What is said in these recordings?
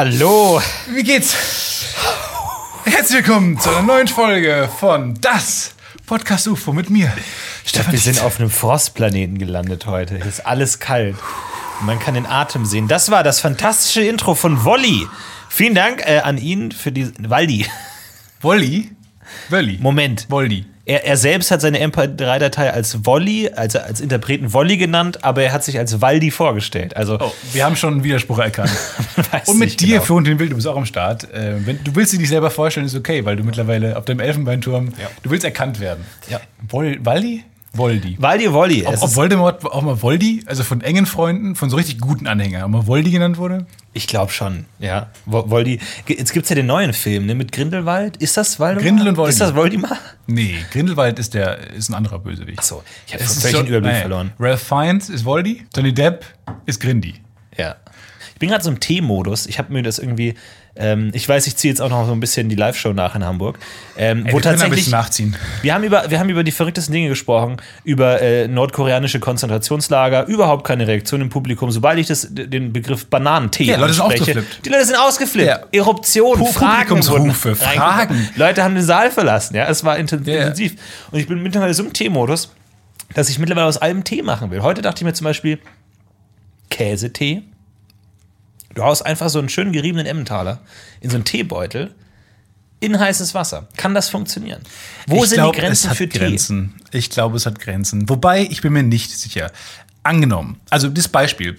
Hallo. Wie geht's? Herzlich willkommen zu einer neuen Folge von Das Podcast UFO mit mir, Stefan. Wir sind auf einem Frostplaneten gelandet heute. Hier ist alles kalt. Man kann den Atem sehen. Das war das fantastische Intro von Wolli. Vielen Dank an ihn für die... Waldi. Wolli? Moment. Wolli. Er selbst hat seine MP3-Datei als Wolli, also als Interpreten Wolli genannt, aber er hat sich als Waldi vorgestellt. Also, wir haben schon einen Widerspruch erkannt. Und mit dir, genau. Für und den Wild, du bist auch am Start. Wenn du willst dich selber vorstellen, ist okay, weil du mittlerweile auf dem Elfenbeinturm, du willst erkannt werden. Ja. Waldi? Woldi. Woldi. Ob Voldemort auch mal Voldi, also von engen Freunden, von so richtig guten Anhängern, auch mal Voldi genannt wurde? Ich glaube schon, ja. Voldi. Jetzt gibt es ja den neuen Film, ne, mit Grindelwald. Ist das Voldemort? Grindel und Voldi. Ist das Voldemort? Nee, Grindelwald ist ein anderer Bösewicht. Achso, ich habe völlig den Überblick verloren. Ralph Fiennes ist Voldi, Johnny Depp ist Grindy. Ja. Ich bin gerade so im T-Modus. Ich habe mir das irgendwie... ich weiß, ich ziehe jetzt auch noch so ein bisschen die Live-Show nach in Hamburg. Wo wir tatsächlich ein bisschen nachziehen. Wir haben über die verrücktesten Dinge gesprochen, über nordkoreanische Konzentrationslager, überhaupt keine Reaktion im Publikum. Sobald ich den Begriff Bananentee Leute sind anspreche, ausgeflippt. Die Leute sind ausgeflippt. Ja. Eruptionen, Publikumsrufe, Fragen. Leute haben den Saal verlassen. Ja, es war intensiv. Und ich bin mittlerweile so im Tee-Modus, dass ich mittlerweile aus allem Tee machen will. Heute dachte ich mir zum Beispiel Käsetee. Du haust einfach so einen schön geriebenen Emmentaler in so einen Teebeutel in heißes Wasser. Kann das funktionieren? Wo sind die Grenzen für Tee? Ich glaube, es hat Grenzen. Wobei, ich bin mir nicht sicher. Angenommen, also das Beispiel.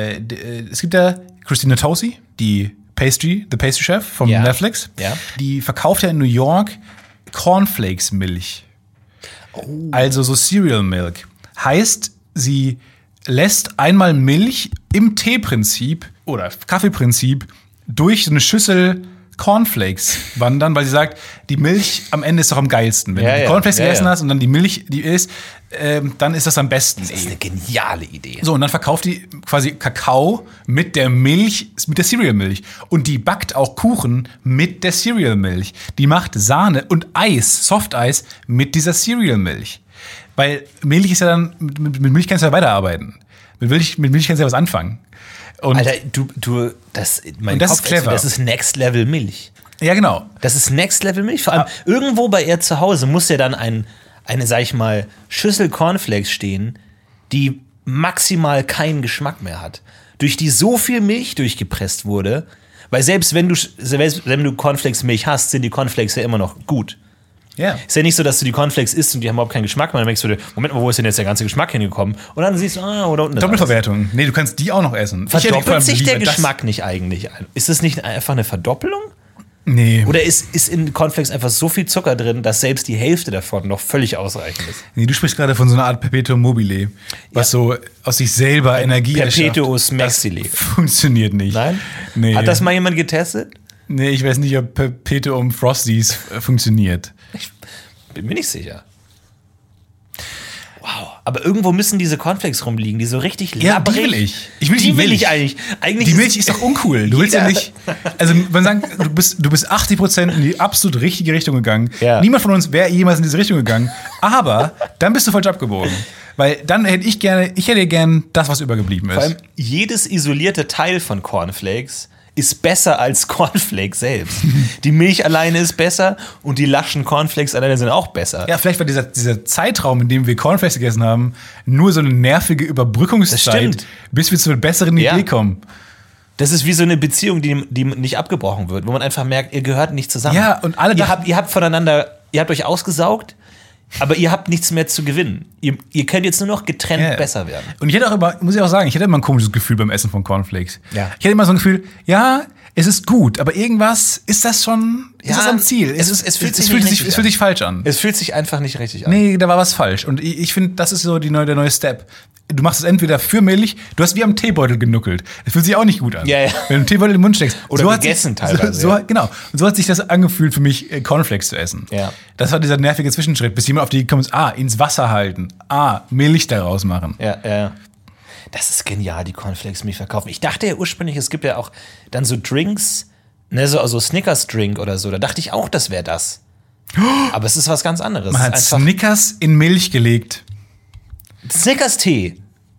Es gibt ja Christina Tosi, The Pastry Chef vom Netflix. Ja. Die verkauft ja in New York Cornflakes-Milch. Oh. Also so Cereal Milk. Heißt, sie lässt einmal Milch im Teeprinzip oder Kaffeeprinzip durch so eine Schüssel Cornflakes wandern, weil sie sagt, die Milch am Ende ist doch am geilsten. Wenn du die Cornflakes gegessen hast und dann die Milch, die ist, dann ist das am besten. Das ist eine geniale Idee. So, und dann verkauft die quasi Kakao mit der Milch, mit der Cereal-Milch. Und die backt auch Kuchen mit der Cereal-Milch. Die macht Sahne und Eis, Softeis mit dieser Cereal-Milch. Weil Milch ist ja dann, mit Milch kannst du ja weiterarbeiten. Mit Milch kannst du ja was anfangen. Und Alter, das ist clever. Das ist Next Level Milch. Ja, genau. Das ist Next Level Milch. Vor allem irgendwo bei ihr zu Hause muss ja dann eine, sag ich mal, Schüssel Cornflakes stehen, die maximal keinen Geschmack mehr hat. Durch die so viel Milch durchgepresst wurde, weil selbst wenn du Cornflakes Milch hast, sind die Cornflakes ja immer noch gut. Ja. Ist ja nicht so, dass du die Cornflakes isst und die haben überhaupt keinen Geschmack mehr. Dann denkst du, Moment mal, wo ist denn jetzt der ganze Geschmack hingekommen? Und dann siehst du, oder unten. Doppelverwertung. Nee, du kannst die auch noch essen. Verdoppelt sich der Geschmack nicht eigentlich? Ist das nicht einfach eine Verdoppelung? Nee. Oder ist in Cornflakes einfach so viel Zucker drin, dass selbst die Hälfte davon noch völlig ausreichend ist? Nee, du sprichst gerade von so einer Art Perpetuum mobile, was so aus sich selber Energie erschafft. Perpetuus maxile. Das funktioniert nicht. Nein? Nee. Hat das mal jemand getestet? Nee, ich weiß nicht, ob Perpetuum Frosties funktioniert. Ich bin mir nicht sicher. Wow. Aber irgendwo müssen diese Cornflakes rumliegen, die so richtig labbrig. Die will ich. Die will ich eigentlich. Die Milch ist doch uncool. Du willst ja nicht. Also, man sagt, du bist 80% in die absolut richtige Richtung gegangen. Ja. Niemand von uns wäre jemals in diese Richtung gegangen. Aber dann bist du falsch abgebogen. Weil dann hätte ich hätte gern das, was übergeblieben ist. Vor allem jedes isolierte Teil von Cornflakes ist besser als Cornflakes selbst. Die Milch alleine ist besser und die laschen Cornflakes alleine sind auch besser. Ja, vielleicht war dieser Zeitraum, in dem wir Cornflakes gegessen haben, nur so eine nervige Überbrückungszeit, bis wir zu einer besseren Idee kommen. Das ist wie so eine Beziehung, die nicht abgebrochen wird, wo man einfach merkt, ihr gehört nicht zusammen. Ja, und alle ihr habt euch ausgesaugt, aber ihr habt nichts mehr zu gewinnen. Ihr könnt jetzt nur noch getrennt besser werden. Und ich hatte immer ein komisches Gefühl beim Essen von Cornflakes. Ja. Ich hatte immer so ein Gefühl, es ist gut, aber irgendwas ist das am Ziel. Es fühlt sich falsch an. Es fühlt sich einfach nicht richtig an. Nee, da war was falsch. Und ich finde, das ist so der neue Step. Du machst es entweder für Milch, du hast wie am Teebeutel genuckelt. Das fühlt sich auch nicht gut an. Ja. Wenn du einen Teebeutel in den Mund steckst. Oder gegessen teilweise. Genau. Und so hat sich das angefühlt für mich, Cornflakes zu essen. Ja. Das war dieser nervige Zwischenschritt, bis jemand auf die gekommen ist, ins Wasser halten, Milch daraus machen. Ja. Das ist genial, die Cornflakes-Milch verkaufen. Ich dachte ja ursprünglich, es gibt ja auch dann so Drinks, ne, so Snickers-Drink oder so. Da dachte ich auch, das wäre das. Aber es ist was ganz anderes. Man hat Snickers in Milch gelegt. Snickers-Tee.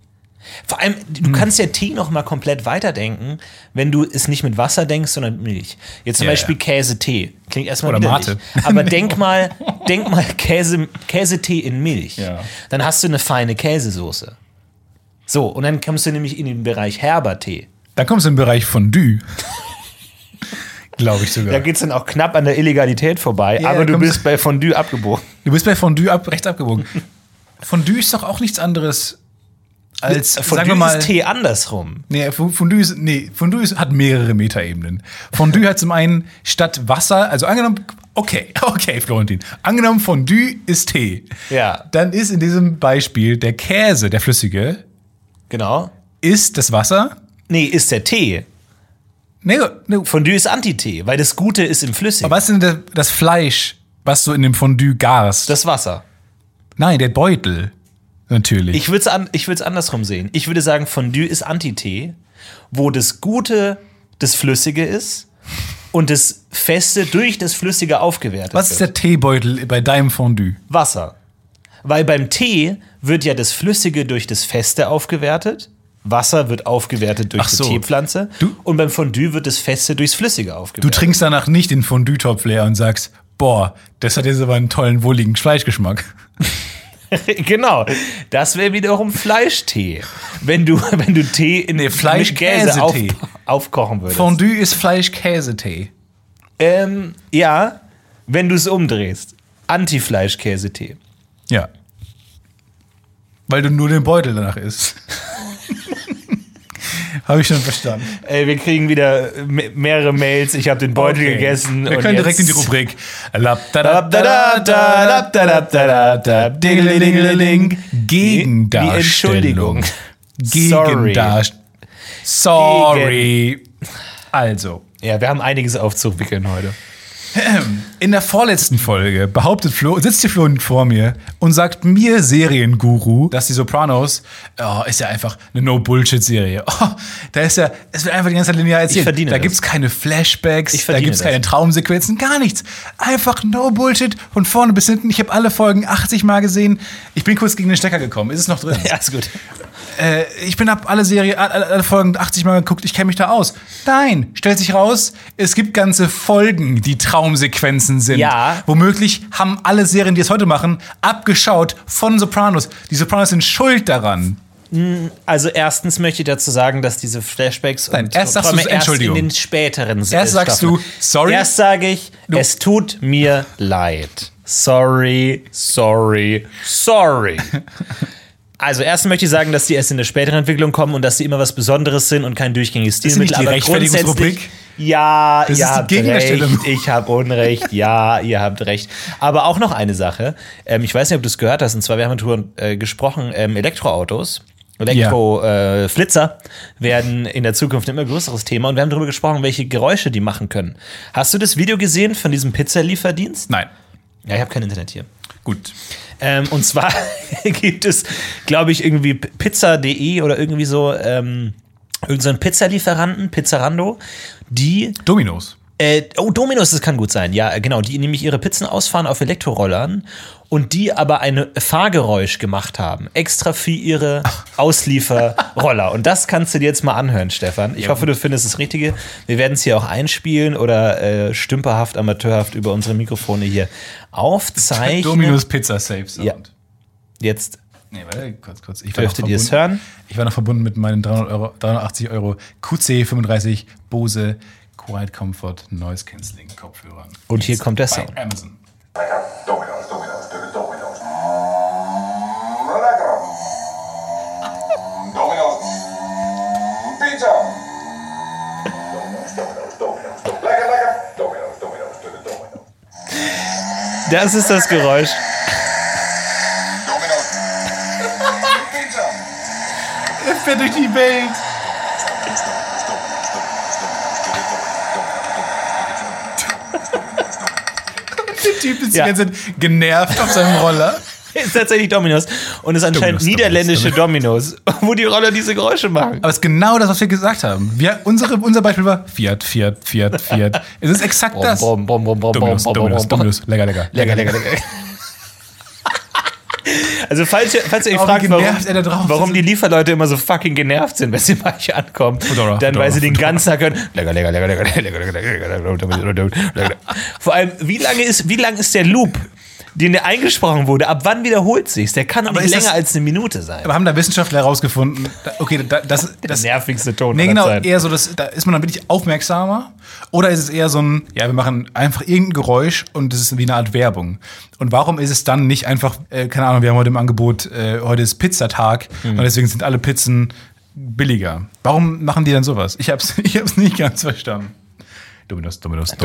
Vor allem, du kannst ja Tee noch mal komplett weiterdenken, wenn du es nicht mit Wasser denkst, sondern mit Milch. Jetzt zum Beispiel Käse-Tee. Klingt erstmal Oder widerlich. Mate. Aber denk mal Käse-Tee in Milch. Ja. Dann hast du eine feine Käsesoße. So, und dann kommst du nämlich in den Bereich herber Tee. Dann kommst du im Bereich Fondue. Glaube ich sogar. Da geht es dann auch knapp an der Illegalität vorbei, Ja, aber du kommst- bist bei Fondue abgebogen. Du bist bei Fondue rechts abgebogen. Fondue ist doch auch nichts anderes als, Fondue sagen wir mal, ist Tee andersrum. Fondue hat mehrere Metaebenen. Fondue hat zum einen statt Wasser, also angenommen, okay, Florentin, angenommen Fondue ist Tee. Ja. Dann ist in diesem Beispiel der Käse, der flüssige, Genau. ist das Wasser. Nee, ist der Tee. Nee, Fondue ist Antitee, weil das Gute ist im Flüssigen. aber was ist denn das Fleisch, was du in dem Fondue garst? Das Wasser. Nein, der Beutel. Natürlich. Ich würde es andersrum sehen. Ich würde sagen, Fondue ist Antitee, wo das Gute das Flüssige ist und das Feste durch das Flüssige aufgewertet Was ist wird. der Teebeutel bei deinem Fondue? Wasser. Weil beim Tee wird ja das Flüssige durch das Feste aufgewertet. Wasser wird aufgewertet durch Ach so. die Teepflanze. Und beim Fondue wird das Feste durchs Flüssige Du aufgewertet. trinkst danach nicht den Fondue-Topf leer und sagst, boah, das hat jetzt aber einen tollen, wohligen Fleischgeschmack. Genau. Das wäre wiederum Fleischtee. Wenn du Tee in mit Käse Fleisch-Käse-Tee. aufkochen würdest. Fondue ist Fleisch-Käse-Tee. Ja, wenn du es umdrehst. Anti-Fleisch-Käse-Tee. Ja. Weil du nur den Beutel danach isst. Habe ich schon verstanden. Ey, wir kriegen wieder mehrere Mails. Ich habe den Beutel gegessen. Wir und können direkt in jetzt- die Rubrik. Gegendarstellung. Entschuldigung. Gegendarstellung. Sorry. Also, Ja, wir haben einiges aufzuwickeln heute. in der vorletzten Folge sitzt hier Flo vor mir und sagt mir, Serienguru, dass die Sopranos, ist ja einfach eine No-Bullshit-Serie. Es wird einfach die ganze Zeit linear erzählt. verdiene Da das. gibt's keine Flashbacks, Ich da verdiene gibt's keine das. Traumsequenzen, gar nichts. Einfach No-Bullshit von vorne bis hinten. Ich habe alle Folgen 80 Mal gesehen. Ich bin kurz gegen den Stecker gekommen. Ist es noch drin? Ja, ist gut. Ich habe alle Folgen 80 Mal geguckt, ich kenne mich da aus. Nein, stellt sich raus, es gibt ganze Folgen, die Traumsequenzen sind. Ja. Womöglich haben alle Serien, die es heute machen, abgeschaut von Sopranos. Die Sopranos sind schuld daran. Also erstens möchte ich dazu sagen, dass diese Flashbacks Nein, und erst sagst Träume du erst in Entschuldigung. den späteren Erst sagst Staffeln. du, sorry. Erst sage ich, es tut mir leid. Sorry. Also erstens möchte ich sagen, dass die erst in der späteren Entwicklung kommen und dass sie immer was Besonderes sind und kein durchgängiges ist nicht Stilmittel. die Aber Rechtfertigungsrubrik? grundsätzlich, ja, Das ist ihr die habt Gegendarstellung. recht, ich habe Unrecht, ja, ihr habt recht. Aber auch noch eine Sache, ich weiß nicht, ob du es gehört hast, und zwar, wir haben darüber gesprochen, Elektroautos. Flitzer werden in der Zukunft ein immer größeres Thema und wir haben darüber gesprochen, welche Geräusche die machen können. Hast du das Video gesehen von diesem Pizzalieferdienst? Nein. Ja, ich habe kein Internet hier. Gut. Und zwar gibt es, glaube ich, irgendwie pizza.de oder irgendwie so, irgend so einen Pizzalieferanten, Pizzarando, die Dominos. Domino's, das kann gut sein, ja, genau, die nämlich ihre Pizzen ausfahren auf Elektrorollern und die aber ein Fahrgeräusch gemacht haben, extra für ihre Auslieferroller. Und das kannst du dir jetzt mal anhören, Stefan. Ich hoffe, du findest das Richtige. Wir werden es hier auch einspielen oder stümperhaft, amateurhaft über unsere Mikrofone hier aufzeichnen. Dominos Pizza Safe Sound. Ja. Jetzt Nee, warte, kurz. Ich war dürftet noch ihr es verbunden- hören. Ich war noch verbunden mit meinen 380 Euro QC35 Bose Quiet Comfort Noise Cancelling Kopfhörern. Und hier Jetzt kommt der bei Sound. Amazon. Domino's, Domino's. Lecker. Domino's. Pizza. Domino's. Lecker. Domino's. Das ist das Geräusch. Domino's. Pizza. Er fährt durch die Welt. Der Typ ist Ja. die ganze Zeit genervt auf seinem Roller. Ist tatsächlich Domino's. Und es ist anscheinend Domino's, niederländische Domino's, wo die Roller diese Geräusche machen. Aber es ist genau das, was wir gesagt haben. Unser Beispiel war Fiat. Es ist exakt das. Domino's. Lecker. Lecker. Also falls ihr euch Oh, wie fragt, genervt er da drauf warum ist. die Lieferleute immer so fucking genervt sind, wenn sie bei euch ankommen, Fedora, dann weil sie den Fedora. ganzen Tag hören, lecker. Vor allem, wie lang ist der Loop, den der eingesprochen wurde? Ab wann wiederholt sich's? Der kann doch Aber nicht ist länger das- als eine Minute sein. Aber haben da Wissenschaftler herausgefunden, okay, das Der nervigste Ton Nee, aller genau, Zeiten. eher so, da ist man dann wirklich aufmerksamer. Oder ist es eher so ein, ja, wir machen einfach irgendein Geräusch und das ist wie eine Art Werbung. Und warum ist es dann nicht einfach, keine Ahnung, wir haben heute im Angebot, heute ist Pizzatag und deswegen sind alle Pizzen billiger. Warum machen die dann sowas? Ich hab's nicht ganz verstanden. Dominos.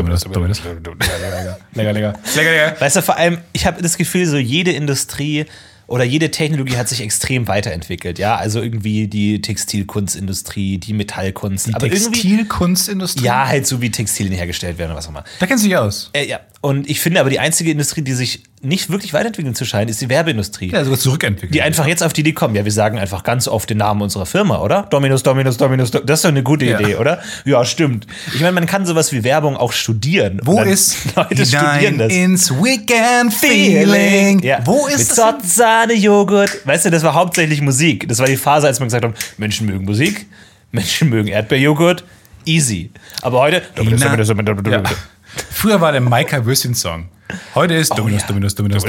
Lecker. Weißt du, vor allem, ich habe das Gefühl, so jede Industrie oder jede Technologie hat sich extrem weiterentwickelt. Ja, also irgendwie die Textilkunstindustrie, die Metallkunst. Die aber irgendwie, Textilkunstindustrie? ja, halt so wie Textilien hergestellt werden oder was auch immer. Da kennst du dich aus. Ja. Und ich finde aber, die einzige Industrie, die sich nicht wirklich weiterentwickeln zu scheinen, ist die Werbeindustrie. Ja, sogar zurückentwickelt. Die einfach jetzt auf die Idee kommen, ja, wir sagen einfach ganz oft den Namen unserer Firma, oder? Dominus. Das ist doch eine gute Ja. Idee, oder? Ja, stimmt. Ich meine, man kann sowas wie Werbung auch studieren. Wo Und dann- ist Leute studieren das. ins Weekend Feeling? Ja. Wo ist Mit das? Sorten, Sahne, Joghurt. Weißt du, das war hauptsächlich Musik. Das war die Phase, als man gesagt hat, Menschen mögen Musik, Menschen mögen Erdbeerjoghurt. Easy. Aber heute... Ja. Früher war der Maika Würstchen-Song. Heute ist Dominus. Lecker.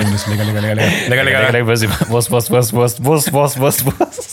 Wurst.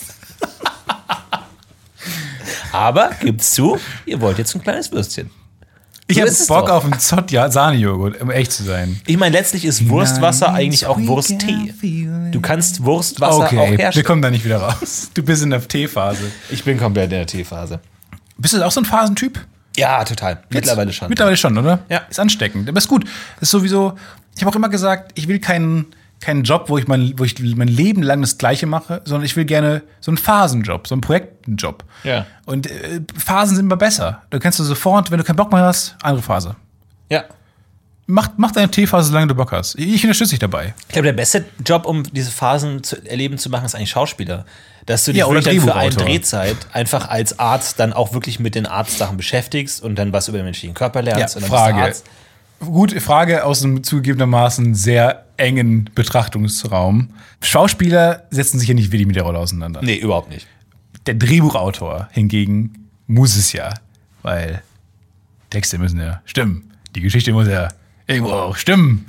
Aber gibt's zu, ihr wollt jetzt ein kleines Würstchen. Ich So hab ist es Bock doch. auf einen Zott-Sahne-Joghurt, um echt zu sein. Ich meine, letztlich ist Wurstwasser eigentlich auch Wursttee. Du kannst Wurstwasser auch Okay, wir herstellen. kommen da nicht wieder raus. Du bist in der Teephase. Ich bin komplett in der Teephase. Bist du auch so ein Phasentyp? Ja, total. Mittlerweile schon. Mittlerweile schon, oder? Ja. Ist ansteckend. Aber ist gut. Das ist sowieso, ich habe auch immer gesagt, ich will keinen Job, wo ich mein Leben lang das Gleiche mache, sondern ich will gerne so einen Phasenjob, so einen Projektjob. Ja. Und Phasen sind immer besser. Da kannst du sofort, wenn du keinen Bock mehr hast, andere Phase. Ja. Mach deine Teephase, solange du Bock hast. Ich unterstütze dich dabei. Ich glaube, der beste Job, um diese Phasen erleben zu machen, ist eigentlich Schauspieler. Dass du dich Ja, oder wirklich dann für eine Drehbuchautor. Drehzeit einfach als Arzt dann auch wirklich mit den Arztsachen beschäftigst und dann was über den menschlichen Körper lernst. und dann bist du Frage. Arzt. Gute Frage aus einem zugegebenermaßen sehr engen Betrachtungsraum. Schauspieler setzen sich ja nicht wirklich mit der Rolle auseinander. Nee, überhaupt nicht. Der Drehbuchautor hingegen muss es ja, weil Texte müssen ja stimmen. Die Geschichte muss ja irgendwo auch stimmen.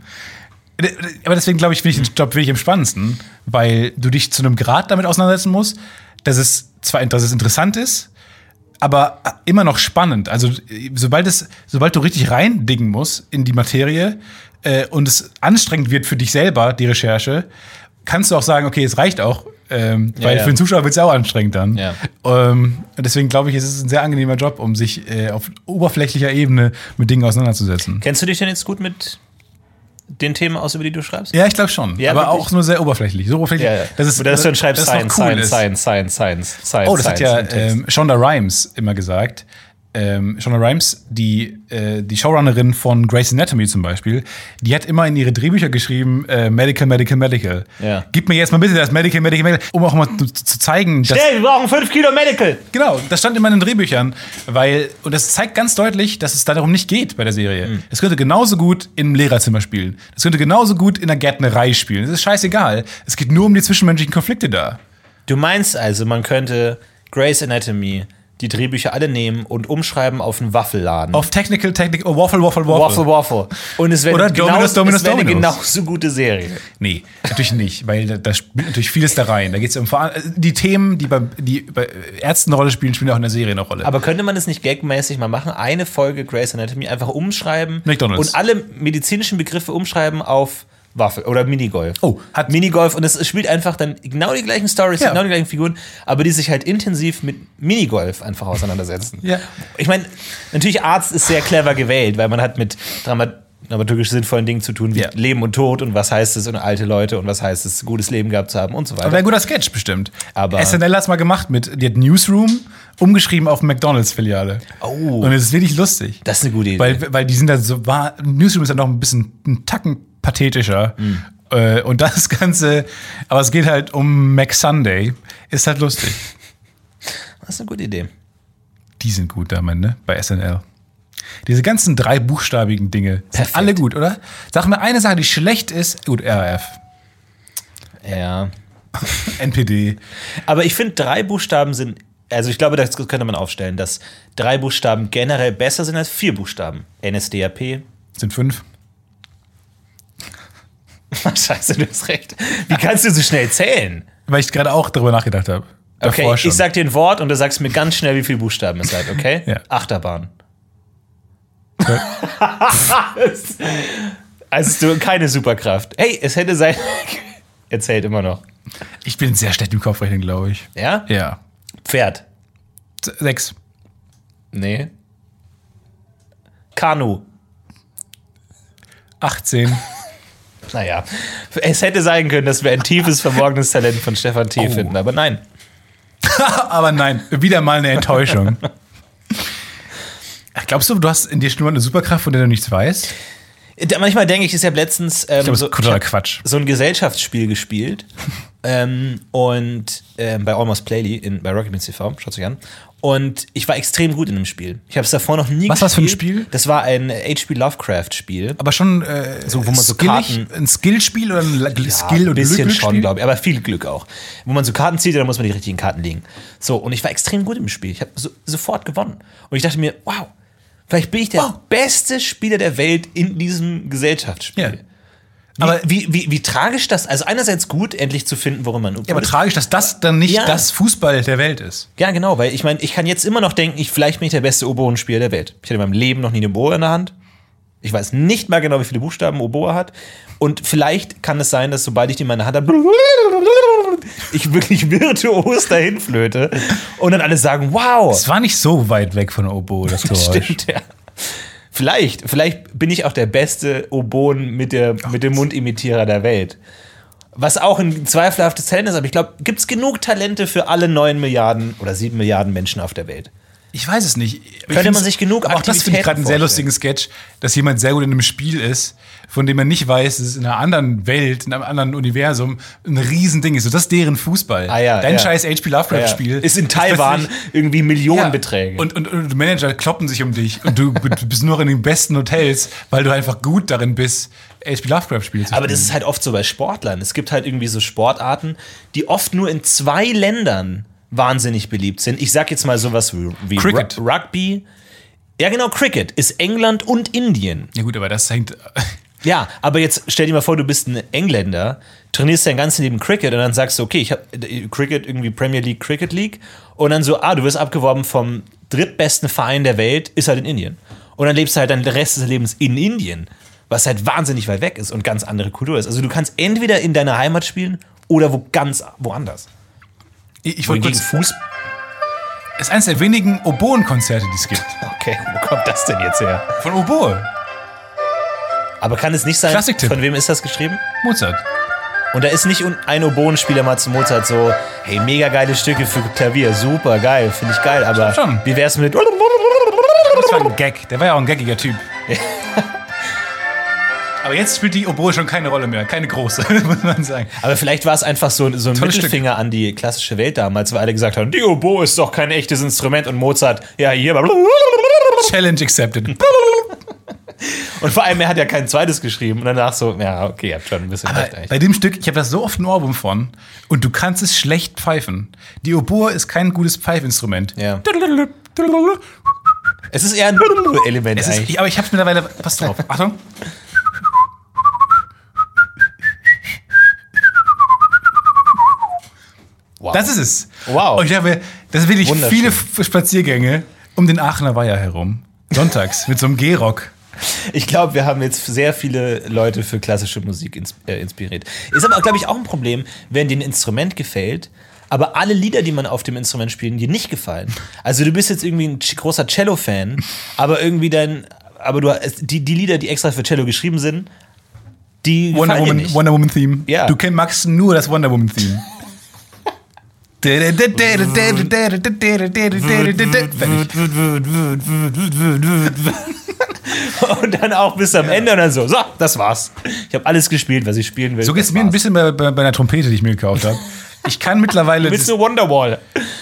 Aber deswegen glaube ich, finde ich den Job wirklich am spannendsten, weil du dich zu einem Grad damit auseinandersetzen musst, dass es interessant ist, aber immer noch spannend. Also sobald du richtig reindingen musst in die Materie und es anstrengend wird für dich selber, die Recherche, kannst du auch sagen, okay, es reicht auch, weil ja. für den Zuschauer wird es ja auch anstrengend dann. Ja. Deswegen glaube ich, es ist ein sehr angenehmer Job, um sich auf oberflächlicher Ebene mit Dingen auseinanderzusetzen. Kennst du dich denn jetzt gut mit den Themen aus, über die du schreibst? Ja, ich glaube schon. Ja, aber wirklich? auch nur sehr oberflächlich. So oberflächlich, Ja. dass Oder dass du dann schreibst dass es noch cool ist. Science. Oh, das hat ja im Text. Shonda Rhimes immer gesagt. Shonda Rhimes, die Showrunnerin von Grey's Anatomy zum Beispiel, die hat immer in ihre Drehbücher geschrieben, Medical. Ja. Gib mir jetzt mal bitte das Medical, um auch mal zu zeigen, dass Schnell, wir brauchen 5 Kilo Medical. Genau, das stand immer in den Drehbüchern, und das zeigt ganz deutlich, dass es darum nicht geht bei der Serie. Es könnte genauso gut im Lehrerzimmer spielen. Das könnte genauso gut in der Gärtnerei spielen. Es ist scheißegal. Es geht nur um die zwischenmenschlichen Konflikte da. Du meinst also, man könnte Grey's Anatomy die Drehbücher alle nehmen und umschreiben auf einen Waffelladen. Auf Technical, Waffle. Waffle. Und es wäre Oder Dominus. eine genauso gute Serie. Nee, natürlich nicht, weil da spielt natürlich vieles da rein. Da geht es um die Themen, die bei Ärzten eine Rolle spielen auch in der Serie eine Rolle. Aber könnte man das nicht gagmäßig mal machen? Eine Folge Grey's Anatomy einfach umschreiben McDonald's. und alle medizinischen Begriffe umschreiben auf Waffel oder Minigolf. Oh, hat Minigolf und es spielt einfach dann genau die gleichen Stories, Ja. genau die gleichen Figuren, aber die sich halt intensiv mit Minigolf einfach auseinandersetzen. Ja. Ich meine, natürlich Arzt ist sehr clever gewählt, weil man hat mit dramaturgisch sinnvollen Dingen zu tun, wie Ja. Leben und Tod und was heißt es und alte Leute und was heißt es, gutes Leben gehabt zu haben und so aber wäre weiter. ein guter Sketch bestimmt. Aber- SNL hat es mal gemacht die hat Newsroom umgeschrieben auf McDonalds-Filiale. Oh. Und es ist wirklich lustig. Das ist eine gute Idee. Weil die sind da so, Newsroom ist ja noch ein Tacken pathetischer. Und das Ganze, aber es geht halt um McSunday, ist halt lustig. Das ist eine gute Idee. Die sind gut da, ne? Bei SNL. Diese ganzen 3-buchstabigen Dinge sind Perfekt. alle gut, oder? Sag mir eine Sache, die schlecht ist. Gut, RAF. Ja. NPD. Aber ich finde, 3 Buchstaben sind, also ich glaube, das könnte man aufstellen, dass 3 Buchstaben generell besser sind als 4 Buchstaben. NSDAP. Sind 5. Scheiße, du hast recht. Wie kannst du so schnell zählen? Weil ich gerade auch darüber nachgedacht habe. Okay, Davor schon. ich sag dir ein Wort und du sagst mir ganz schnell, wie viele Buchstaben es hat, okay? Ja. Achterbahn. Also du keine Superkraft. Hey, es hätte sein. Er zählt immer noch. Ich bin sehr schlecht im Kopfrechnen, glaube ich. Ja? Ja. Pferd. 6. Nee. Kanu. 18. Naja, es hätte sein können, dass wir ein tiefes, verborgenes Talent von Stefan T. finden, aber nein. Aber nein, wieder mal eine Enttäuschung. Ach, glaubst du, du hast in dir schon mal eine Superkraft, von der du nichts weißt? Manchmal denke ich, ich habe letztens Ich glaube, das ist totaler hab Quatsch. so ein Gesellschaftsspiel gespielt und bei Almost Playly bei Rocket Beans TV, schaut euch an. Und ich war extrem gut in dem Spiel. Ich habe es davor noch nie Was gespielt. war's für ein Spiel? Das war ein H.P. Lovecraft-Spiel. Aber schon So, wo man so skillig, ein Skillspiel oder ein Skill- ein und bisschen Glücksspiel? schon, glaube ich, aber viel Glück auch. Wo man so Karten zieht, dann muss man die richtigen Karten legen. So, und ich war extrem gut im Spiel. Ich habe sofort gewonnen. Und ich dachte mir, wow, vielleicht bin ich der beste Spieler der Welt in diesem Gesellschaftsspiel. Ja. Aber Aber- wie tragisch das, also einerseits gut, endlich zu finden, worum man Ja, aber tragisch, dass das dann nicht Ja. das Fußball der Welt ist. Ja, genau, weil ich meine, ich kann jetzt immer noch denken, vielleicht bin ich der beste Oboenspieler der Welt. Ich hatte in meinem Leben noch nie eine Oboe in der Hand. Ich weiß nicht mal genau, wie viele Buchstaben Oboe hat. Und vielleicht kann es sein, dass sobald ich die in meiner Hand habe, ich wirklich virtuos dahin flöte und dann alle sagen, wow. Es war nicht so weit weg von Oboe, das Geräusch. Stimmt, ja. Vielleicht bin ich auch der beste Oboen mit dem Mundimitierer der Welt. Was auch ein zweifelhaftes Talent ist, aber ich glaube, gibt es genug Talente für alle 9 Milliarden oder 7 Milliarden Menschen auf der Welt? Ich weiß es nicht. Könnte man sich genug Auch das finde ich gerade einen sehr Aktivitäten lustigen Sketch, dass jemand sehr gut in einem Spiel ist, von dem man nicht weiß, dass es in einer anderen Welt, in einem anderen Universum ein Riesending ist. So, das ist deren Fußball. Ah, ja, Dein ja. scheiß H.P. Lovecraft-Spiel. Ist in Taiwan irgendwie Millionenbeträge. Ja. Und Manager kloppen sich um dich und du bist nur in den besten Hotels, weil du einfach gut darin bist, H.P. Lovecraft-Spiele zu spielen. Aber das ist halt oft so bei Sportlern. Es gibt halt irgendwie so Sportarten, die oft nur in 2 Ländern wahnsinnig beliebt sind. Ich sag jetzt mal sowas wie Cricket. Rugby. Ja, genau, Cricket ist England und Indien. Ja gut, aber das hängt... Ja, aber jetzt stell dir mal vor, du bist ein Engländer, trainierst dein ganzes Leben Cricket und dann sagst du, okay, ich habe Cricket, irgendwie Premier League, Cricket League und dann so, du wirst abgeworben vom drittbesten Verein der Welt, ist halt in Indien. Und dann lebst du halt dann den Rest des Lebens in Indien, was halt wahnsinnig weit weg ist und ganz andere Kultur ist. Also du kannst entweder in deiner Heimat spielen oder ganz woanders. Ich wollte Gegen kurz... Fuß. Es ist eines der wenigen Oboen-Konzerte, die es gibt. Okay, wo kommt das denn jetzt her? Von Oboe. Aber kann es nicht sein, Klassiktipp. von wem ist das geschrieben? Mozart. Und da ist nicht ein Oboenspieler mal zu Mozart so, hey, mega geile Stücke für Klavier, super geil, finde ich geil, aber Schon. wie wär's mit... Das war ein Gag. Der war ja auch ein gaggiger Typ. Aber jetzt spielt die Oboe schon keine Rolle mehr. Keine große, muss man sagen. Aber vielleicht war es einfach so ein Mittelfinger an die klassische Welt damals, weil alle gesagt haben, die Oboe ist doch kein echtes Instrument und Mozart, ja, hier. Challenge accepted. Und vor allem, er hat ja kein zweites geschrieben und danach so, ja, okay, ihr habt schon ein bisschen recht Bei eigentlich. dem Stück, ich habe da so oft ein Ohrwurm von und du kannst es schlecht pfeifen. Die Oboe ist kein gutes Pfeifinstrument. Ja. Es ist eher ein Element Es eigentlich. ist, aber ich hab's mittlerweile. Pass drauf. Achtung. Wow. Das ist es. Wow. Und ich habe, das will ich Wunderschön. viele Spaziergänge um den Aachener Weiher herum. Sonntags mit so einem Gehrock. Ich glaube, wir haben jetzt sehr viele Leute für klassische Musik inspiriert. Ist aber, glaube ich, auch ein Problem, wenn dir ein Instrument gefällt, aber alle Lieder, die man auf dem Instrument spielt, dir nicht gefallen. Also du bist jetzt irgendwie ein großer Cello-Fan, aber irgendwie die Lieder, die extra für Cello geschrieben sind, die gefallen dir nicht. Wonder Woman Theme. Ja. Du magst nur das Wonder Woman Theme. Und dann auch bis am Ende und dann so, das war's. Ich habe alles gespielt, was ich spielen will. So geht's Das mir ein war's. bisschen bei einer Trompete, die ich mir gekauft habe. Ich kann mittlerweile. Willst du Wonderwall?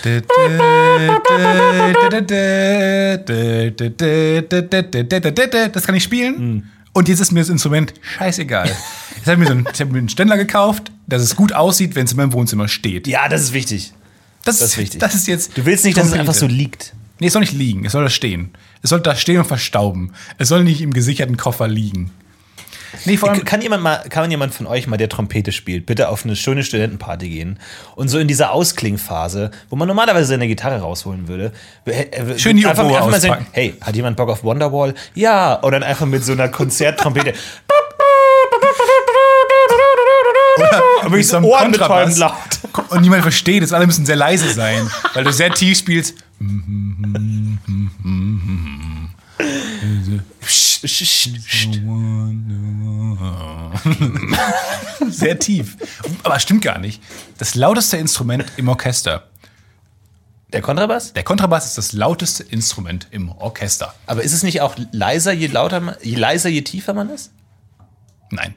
Das kann ich spielen. Und jetzt ist mir das Instrument scheißegal. Ich habe mir einen Ständer gekauft dass es gut aussieht, wenn es in meinem Wohnzimmer steht. Ja, das ist wichtig. Das ist wichtig. Das ist jetzt. Du willst nicht, dass es einfach so liegt. Nee, es soll nicht liegen. Es soll da stehen. Es soll da stehen und verstauben. Es soll nicht im gesicherten Koffer liegen. Nee, vor allem, Kann jemand von euch mal, der Trompete spielt, bitte auf eine schöne Studentenparty gehen und so in dieser Ausklingphase, wo man normalerweise seine Gitarre rausholen würde, schön die einfach Oboe mal sagen, auspacken. hey, hat jemand Bock auf Wonderwall? Ja, oder dann einfach mit so einer Konzerttrompete. aber ich so ohrenbetäubend laut. Und niemand versteht es, alle müssen sehr leise sein, weil du sehr tief spielst. Sehr tief. Aber stimmt gar nicht. Das lauteste Instrument im Orchester. Der Kontrabass? Der Kontrabass ist das lauteste Instrument im Orchester. Aber ist es nicht auch leiser, je leiser, je tiefer man ist? Nein.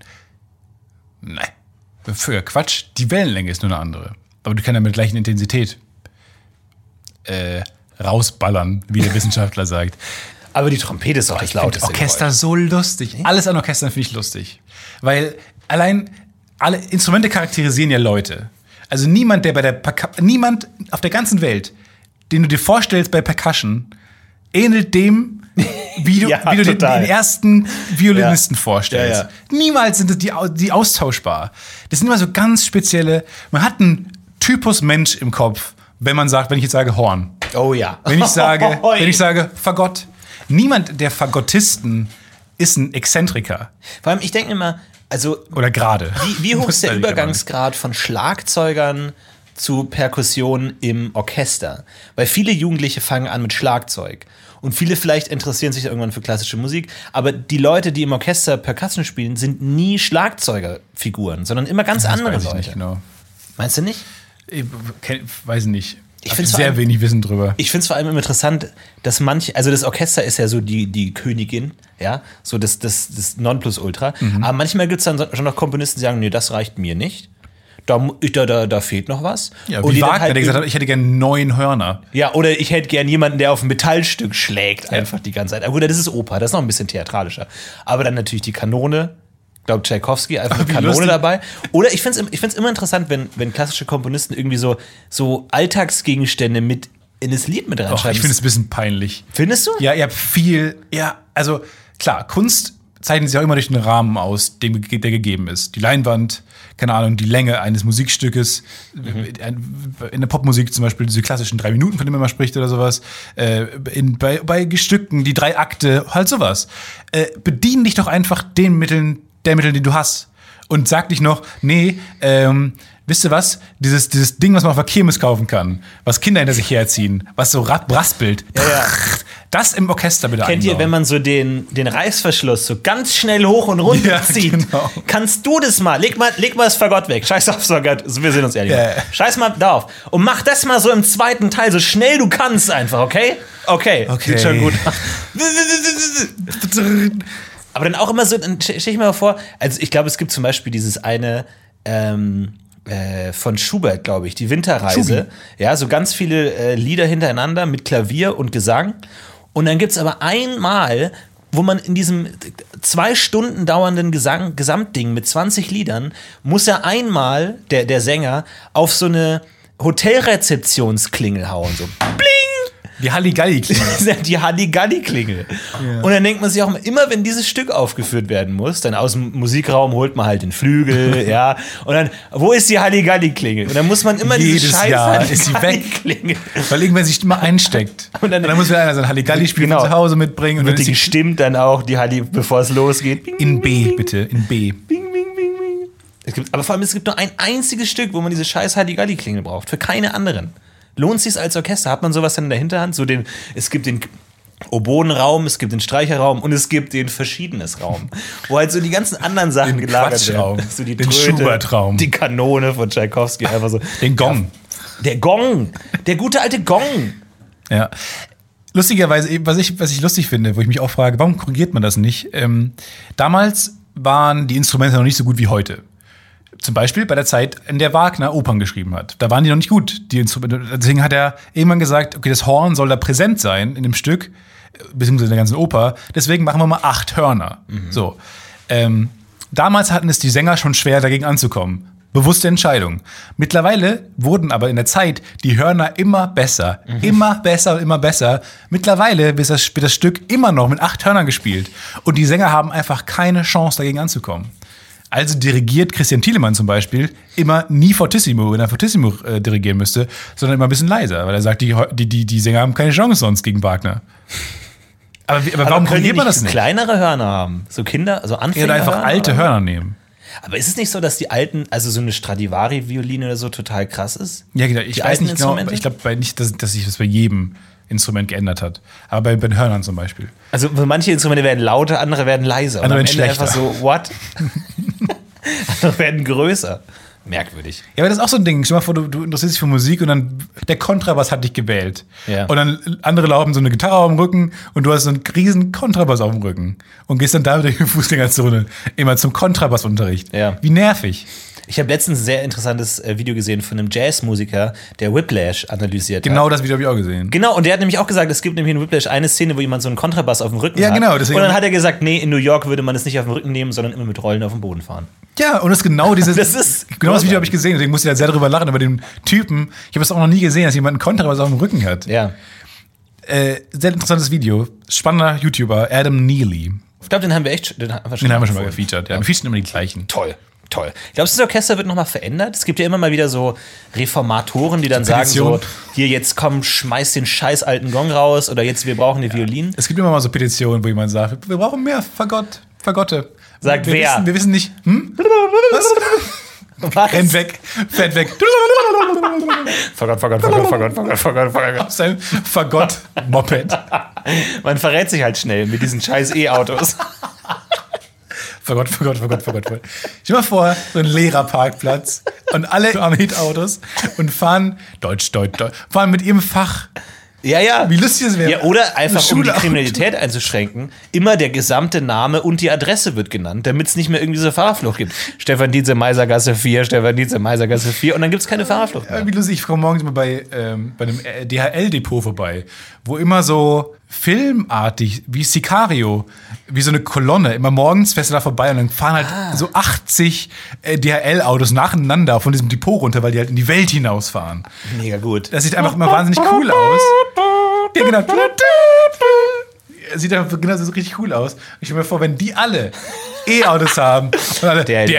Für Quatsch, die Wellenlänge ist nur eine andere. Aber du kannst ja mit gleichen Intensität rausballern, wie der Wissenschaftler sagt. Aber die Trompete ist auch das lauteste. Orchester Geräusch. so lustig. Alles an Orchestern finde ich lustig. Weil allein alle Instrumente charakterisieren ja Leute. Also niemand auf der ganzen Welt, den du dir vorstellst bei Percussion, ähnelt dem, wie du, Ja, wie du den total. ersten Violinisten vorstellst. Ja. Niemals sind die austauschbar. Das sind immer so ganz spezielle. Man hat einen Typus Mensch im Kopf, wenn ich jetzt sage Horn. Oh ja. Wenn ich sage Fagott. Niemand der Fagottisten ist ein Exzentriker. Vor allem, ich denke immer, also Oder gerade. wie hoch ist der Muss Übergangsgrad von Schlagzeugern zu Perkussion im Orchester? Weil viele Jugendliche fangen an mit Schlagzeug. Und viele vielleicht interessieren sich irgendwann für klassische Musik. Aber die Leute, die im Orchester Percussion spielen, sind nie Schlagzeugerfiguren, sondern immer ganz andere weiß ich Leute. nicht genau. Meinst du nicht? Ich weiß nicht. Ich Hab find's vor sehr allem- wenig Wissen drüber. Ich finde es vor allem immer interessant, dass also das Orchester ist ja so die Königin, ja, so das Nonplusultra. Aber manchmal gibt es dann schon noch Komponisten, die sagen, nee, das reicht mir nicht. Da fehlt noch was. Ja, Und wie die dann Wagner, der gesagt hat, ich hätte gerne 9 Hörner. ja, oder ich hätte gern jemanden, der auf ein Metallstück schlägt, einfach die ganze Zeit. Aber gut, das ist Oper, das ist noch ein bisschen theatralischer. Aber dann natürlich die Kanone, ich glaube Tschaikowski, einfach eine Wie Kanone lustig. dabei. Oder ich finde es immer interessant, wenn klassische Komponisten irgendwie so Alltagsgegenstände mit in das Lied mit Och, reinschreiben. ich finde es ein bisschen peinlich. Findest du? Ja, ihr habt viel. Ja, also klar, Kunst zeichnet sich auch immer durch den Rahmen aus, der gegeben ist. Die Leinwand, keine Ahnung, die Länge eines Musikstückes. In der Popmusik zum Beispiel diese klassischen 3 Minuten, von denen man mal spricht oder sowas. Bei Stücken, die 3 Akte, halt sowas. Bedien dich doch einfach der Mitteln, die du hast. Und sag nicht noch, nee, wisst ihr was? Dieses Ding, was man auf der Kirmes kaufen kann, was Kinder hinter sich herziehen, was so raspelt. Ja. Das im Orchester bitte Kennt ihr, einbauen. wenn man so den Reißverschluss so ganz schnell hoch und runter Ja, zieht? genau. Kannst du das mal? Leg mal das Fagott weg. Scheiß auf Fagott. Wir sind uns ehrlich. Ja. Scheiß mal darauf. Und mach das mal so im zweiten Teil, so schnell du kannst einfach, okay? Okay. Sieht schon gut aus. Aber dann auch immer so, dann stell ich mir mal vor, also ich glaube, es gibt zum Beispiel dieses eine von Schubert, glaube ich, die Winterreise. Ja, so ganz viele Lieder hintereinander mit Klavier und Gesang. Und dann gibt es aber einmal, wo man in diesem 2 Stunden dauernden Gesamtding mit 20 Liedern, muss er einmal, der Sänger, auf so eine Hotelrezeptionsklingel hauen. So bling! Die Halligalli-Klingel. Die Halligalli-Klingel. Und dann denkt man sich auch immer, wenn dieses Stück aufgeführt werden muss, dann aus dem Musikraum holt man halt den Flügel, ja. Und dann, wo ist die Halligalli-Klingel? Und dann muss man immer diese Jedes scheiß Jahr ist sie weg. Halligalli-Klingel. Weil irgendwer sich immer einsteckt. Und dann- muss wieder einer sein Halligalli-Spiel Genau. von zu Hause mitbringen. Und Wird dann die ist sie gestimmt dann auch, die Halli, bevor es losgeht. Bing, in B, bitte. In B. bing, bing, bing, bing. Aber vor allem, es gibt nur ein einziges Stück, wo man diese scheiß Halligalli-Klingel braucht. Für keine anderen. Lohnt sich's als Orchester? Hat man sowas dann in der Hinterhand? Es gibt den Oboenraum, es gibt den Streicherraum und es gibt den Verschiedenes-Raum. Wo halt so die ganzen anderen Sachen Den gelagert Quatschraum. werden. So die Den Tröte, Schubert-Raum. Die Kanone von Tschaikowski. Einfach so. Den Gong. Der Gong. Der gute alte Gong. Ja. Lustigerweise, was ich lustig finde, wo ich mich auch frage, warum korrigiert man das nicht? Damals waren die Instrumente noch nicht so gut wie heute. Zum Beispiel bei der Zeit, in der Wagner Opern geschrieben hat. Da waren die noch nicht gut, die Instrumente. Deswegen hat er irgendwann gesagt, okay, das Horn soll da präsent sein in dem Stück, beziehungsweise in der ganzen Oper. Deswegen machen wir mal 8 Hörner. So. Damals hatten es die Sänger schon schwer, dagegen anzukommen. Bewusste Entscheidung. Mittlerweile wurden aber in der Zeit die Hörner immer besser. Immer besser und immer besser. Mittlerweile wird das Stück immer noch mit 8 Hörnern gespielt. Und die Sänger haben einfach keine Chance, dagegen anzukommen. Also dirigiert Christian Thielemann zum Beispiel immer nie fortissimo, wenn er fortissimo dirigieren müsste, sondern immer ein bisschen leiser, weil er sagt, die Sänger haben keine Chance sonst gegen Wagner. Aber warum korrigiert man das nicht? Kleinere Hörner haben? So Kinder, also Anfänger. Oder einfach alte Hörner nehmen. Aber ist es nicht so, dass die alten, also so eine Stradivari-Violine oder so total krass ist? Ja, genau. Ich weiß nicht genau, ich glaube nicht, dass sich das bei jedem Instrument geändert hat. Aber bei den Hörnern zum Beispiel. Also manche Instrumente werden lauter, andere werden leiser. Andere und werden am Ende schlechter. Einfach so, what? Andere werden größer. Merkwürdig. Ja, aber das ist auch so ein Ding. Stell dir mal vor, du interessierst dich für Musik und dann der Kontrabass hat dich gewählt. Ja. Und dann andere laufen so eine Gitarre auf dem Rücken und du hast so einen riesen Kontrabass auf dem Rücken. Und gehst dann da mit der Fußgängerzone immer zum Kontrabassunterricht. Ja. Wie nervig. Ich habe letztens ein sehr interessantes Video gesehen von einem Jazzmusiker, der Whiplash analysiert Genau hat. das Video habe ich auch gesehen. Genau, und der hat nämlich auch gesagt, es gibt nämlich in Whiplash eine Szene, wo jemand so einen Kontrabass auf dem Rücken Ja, hat. genau, deswegen- Und dann hat er gesagt, nee, in New York würde man es nicht auf dem Rücken nehmen, sondern immer mit Rollen auf dem Boden fahren. Ja, und das ist genau dieses. Das ist genau das Video habe ich gesehen, deswegen musste ich da sehr drüber lachen, über den Typen. Ich habe es auch noch nie gesehen, dass jemand einen Kontrabass auf dem Rücken hat. Ja. Sehr interessantes Video. Spannender YouTuber, Adam Neely. Ich glaube, den haben wir schon Den haben wir schon mal empfohlen. gefeatured. Ja, wir featuren immer die gleichen. Toll. Glaubst du, das Orchester wird nochmal verändert? Es gibt ja immer mal wieder so Reformatoren, die dann sagen Petition. so, hier, jetzt komm, schmeiß den scheiß alten Gong raus oder jetzt, wir brauchen die Violinen. Es gibt immer mal so Petitionen, wo jemand sagt, wir brauchen mehr Fagotte. Sagt wir wer? Wir wissen nicht. Was? Rennt weg, fährt weg. Fagott. Auf seinem Fagott-Moped. Man verrät sich halt schnell mit diesen scheiß E-Autos. Fagott. Stell dir mal vor, so ein leerer Parkplatz und alle am Hit-Autos und fahren Deutsch, fahren mit ihrem Fach. Ja. Wie lustig das wäre. Ja, oder einfach, um die Schule- Kriminalität einzuschränken, immer der gesamte Name und die Adresse wird genannt, damit es nicht mehr irgendwie so Fahrerflucht gibt. Stefan Dietze, Meisergasse 4, Stefan Dietze, Meisergasse 4 und dann gibt es keine Fahrerflucht mehr. Wie lustig, ich komme morgens mal bei einem DHL-Depot vorbei, wo immer so filmartig, wie Sicario, wie so eine Kolonne, immer morgens fährst du da vorbei und dann fahren halt so 80 DHL-Autos nacheinander von diesem Depot runter, weil die halt in die Welt hinausfahren. Mega gut. Das sieht einfach immer wahnsinnig cool aus. Ja, genau. Sieht einfach genau so richtig cool aus. Ich stelle mir vor, wenn die alle E-Autos haben. Und alle DHL.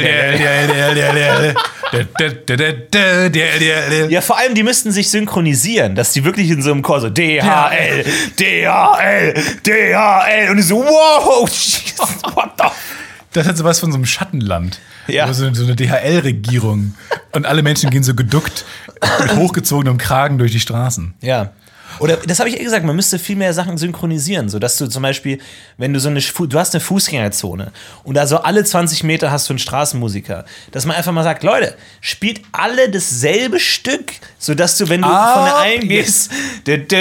Ja, vor allem, die müssten sich synchronisieren, dass die wirklich in so einem Chor so DHL, DHL, DHL und die so, wow, what the Das hat sowas von so einem Schattenland. Ja. So eine DHL-Regierung. Und alle Menschen gehen so geduckt mit hochgezogenem Kragen durch die Straßen. Ja. Oder das habe ich eh gesagt, man müsste viel mehr Sachen synchronisieren, sodass du zum Beispiel, wenn du du hast eine Fußgängerzone und da so alle 20 Meter hast du einen Straßenmusiker, dass man einfach mal sagt, Leute, spielt alle dasselbe Stück, sodass du, wenn du von der einen gehst, und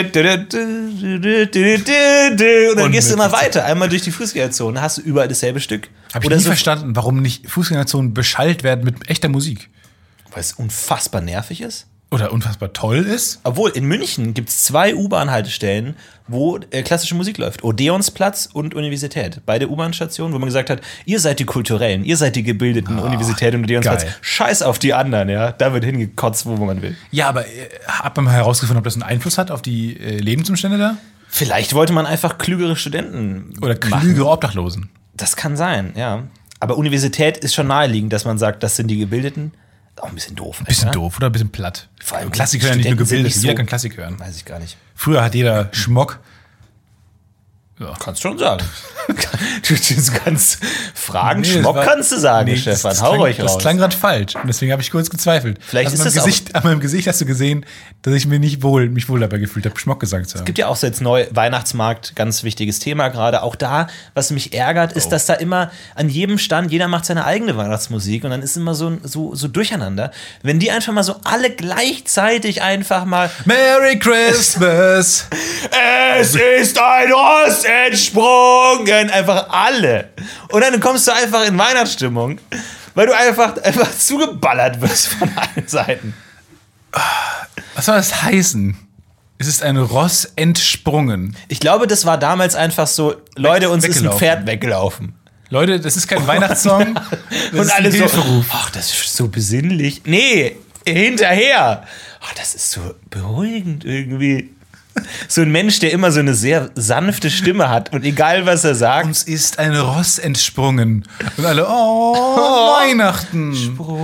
dann gehst du immer weiter, einmal durch die Fußgängerzone, hast du überall dasselbe Stück. Habe ich Oder nie so, verstanden, warum nicht Fußgängerzonen beschallt werden mit echter Musik. weil es unfassbar nervig ist. Oder unfassbar toll ist. Obwohl, in München gibt es 2 U-Bahn-Haltestellen, wo klassische Musik läuft. Odeonsplatz und Universität. Beide U-Bahn-Stationen, wo man gesagt hat, ihr seid die Kulturellen, ihr seid die Gebildeten, Universität und Odeonsplatz. geil. Scheiß auf die anderen, ja. Da wird hingekotzt, wo man will. Ja, aber hat man mal herausgefunden, ob das einen Einfluss hat auf die Lebensumstände da? Vielleicht wollte man einfach klügere Studenten Oder machen. klügere Obdachlosen? Das kann sein, ja. Aber Universität ist schon naheliegend, dass man sagt, das sind die Gebildeten. Auch ein bisschen doof. Bisschen oder? doof oder ein bisschen platt. Vor allem Klassik hören nicht nur Studenten sind gebildet, nicht jeder so- kann Klassik hören. Weiß ich gar nicht. Früher hat jeder Schmock. Kannst schon sagen. Du kannst fragen, Nee, Schmock das war- kannst du sagen, Nee, Stefan. das Hau klang- ruhig raus. Das klang gerade falsch. Und deswegen habe ich kurz gezweifelt. Vielleicht also ist an das Gesicht, an meinem Gesicht hast du gesehen, dass ich mich wohl dabei gefühlt habe, Schmock gesagt zu haben. Es gibt ja auch so jetzt neu Weihnachtsmarkt, ganz wichtiges Thema gerade. Auch da, was mich ärgert, ist, dass da immer an jedem Stand, jeder macht seine eigene Weihnachtsmusik und dann ist immer so durcheinander. Wenn die einfach mal so alle gleichzeitig einfach mal Merry Christmas! Es ist ein Ross entsprungen, einfach alle. Und dann kommst du einfach in Weihnachtsstimmung, weil du einfach zugeballert wirst von allen Seiten. Was soll das heißen? Es ist ein Ross entsprungen. Ich glaube, das war damals einfach so, Leute, uns ist ein weggelaufen. Pferd weggelaufen. Leute, das ist kein Weihnachtssong. Das Und ist alle ein so, Hilferuf. ach, das ist so besinnlich. Nee, hinterher. Ach, das ist so beruhigend irgendwie. So ein Mensch, der immer so eine sehr sanfte Stimme hat und egal, was er sagt. Uns ist ein Ross entsprungen. Und alle, Weihnachten.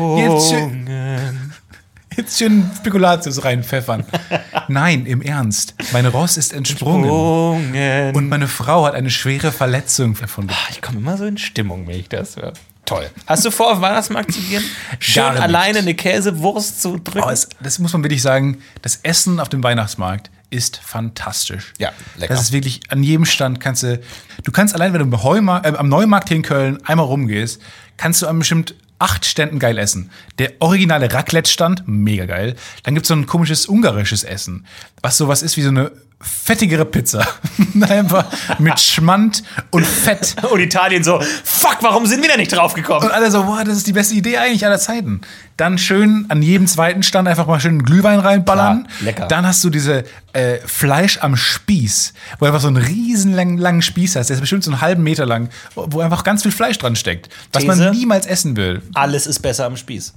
Jetzt schön Spekulatius reinpfeffern. Nein, im Ernst. Mein Ross ist entsprungen. Und meine Frau hat eine schwere Verletzung davon. Ich komme immer so in Stimmung, wenn ich das höre. Toll. Hast du vor, auf den Weihnachtsmarkt zu gehen? Schön Gar nicht. alleine eine Käsewurst zu drücken? Aber das muss man wirklich sagen, das Essen auf dem Weihnachtsmarkt ist fantastisch. Ja, lecker. Das ist wirklich, an jedem Stand du kannst allein, wenn du am Neumarkt hier in Köln einmal rumgehst, kannst du an bestimmt 8 Ständen geil essen. Der originale Raclette-Stand, mega geil. Dann gibt's so ein komisches ungarisches Essen, was sowas ist wie so eine fettigere Pizza. Einfach mit Schmand und Fett. Und Italien so, fuck, warum sind wir da nicht drauf gekommen? Und alle so, boah, das ist die beste Idee eigentlich aller Zeiten. Dann schön an jedem zweiten Stand einfach mal schön Glühwein reinballern. Klar, lecker. Dann hast du diese Fleisch am Spieß, wo du einfach so einen riesen langen Spieß hast. Der ist bestimmt so einen halben Meter lang, wo einfach ganz viel Fleisch dran steckt. Was These? man niemals essen will. Alles ist besser am Spieß.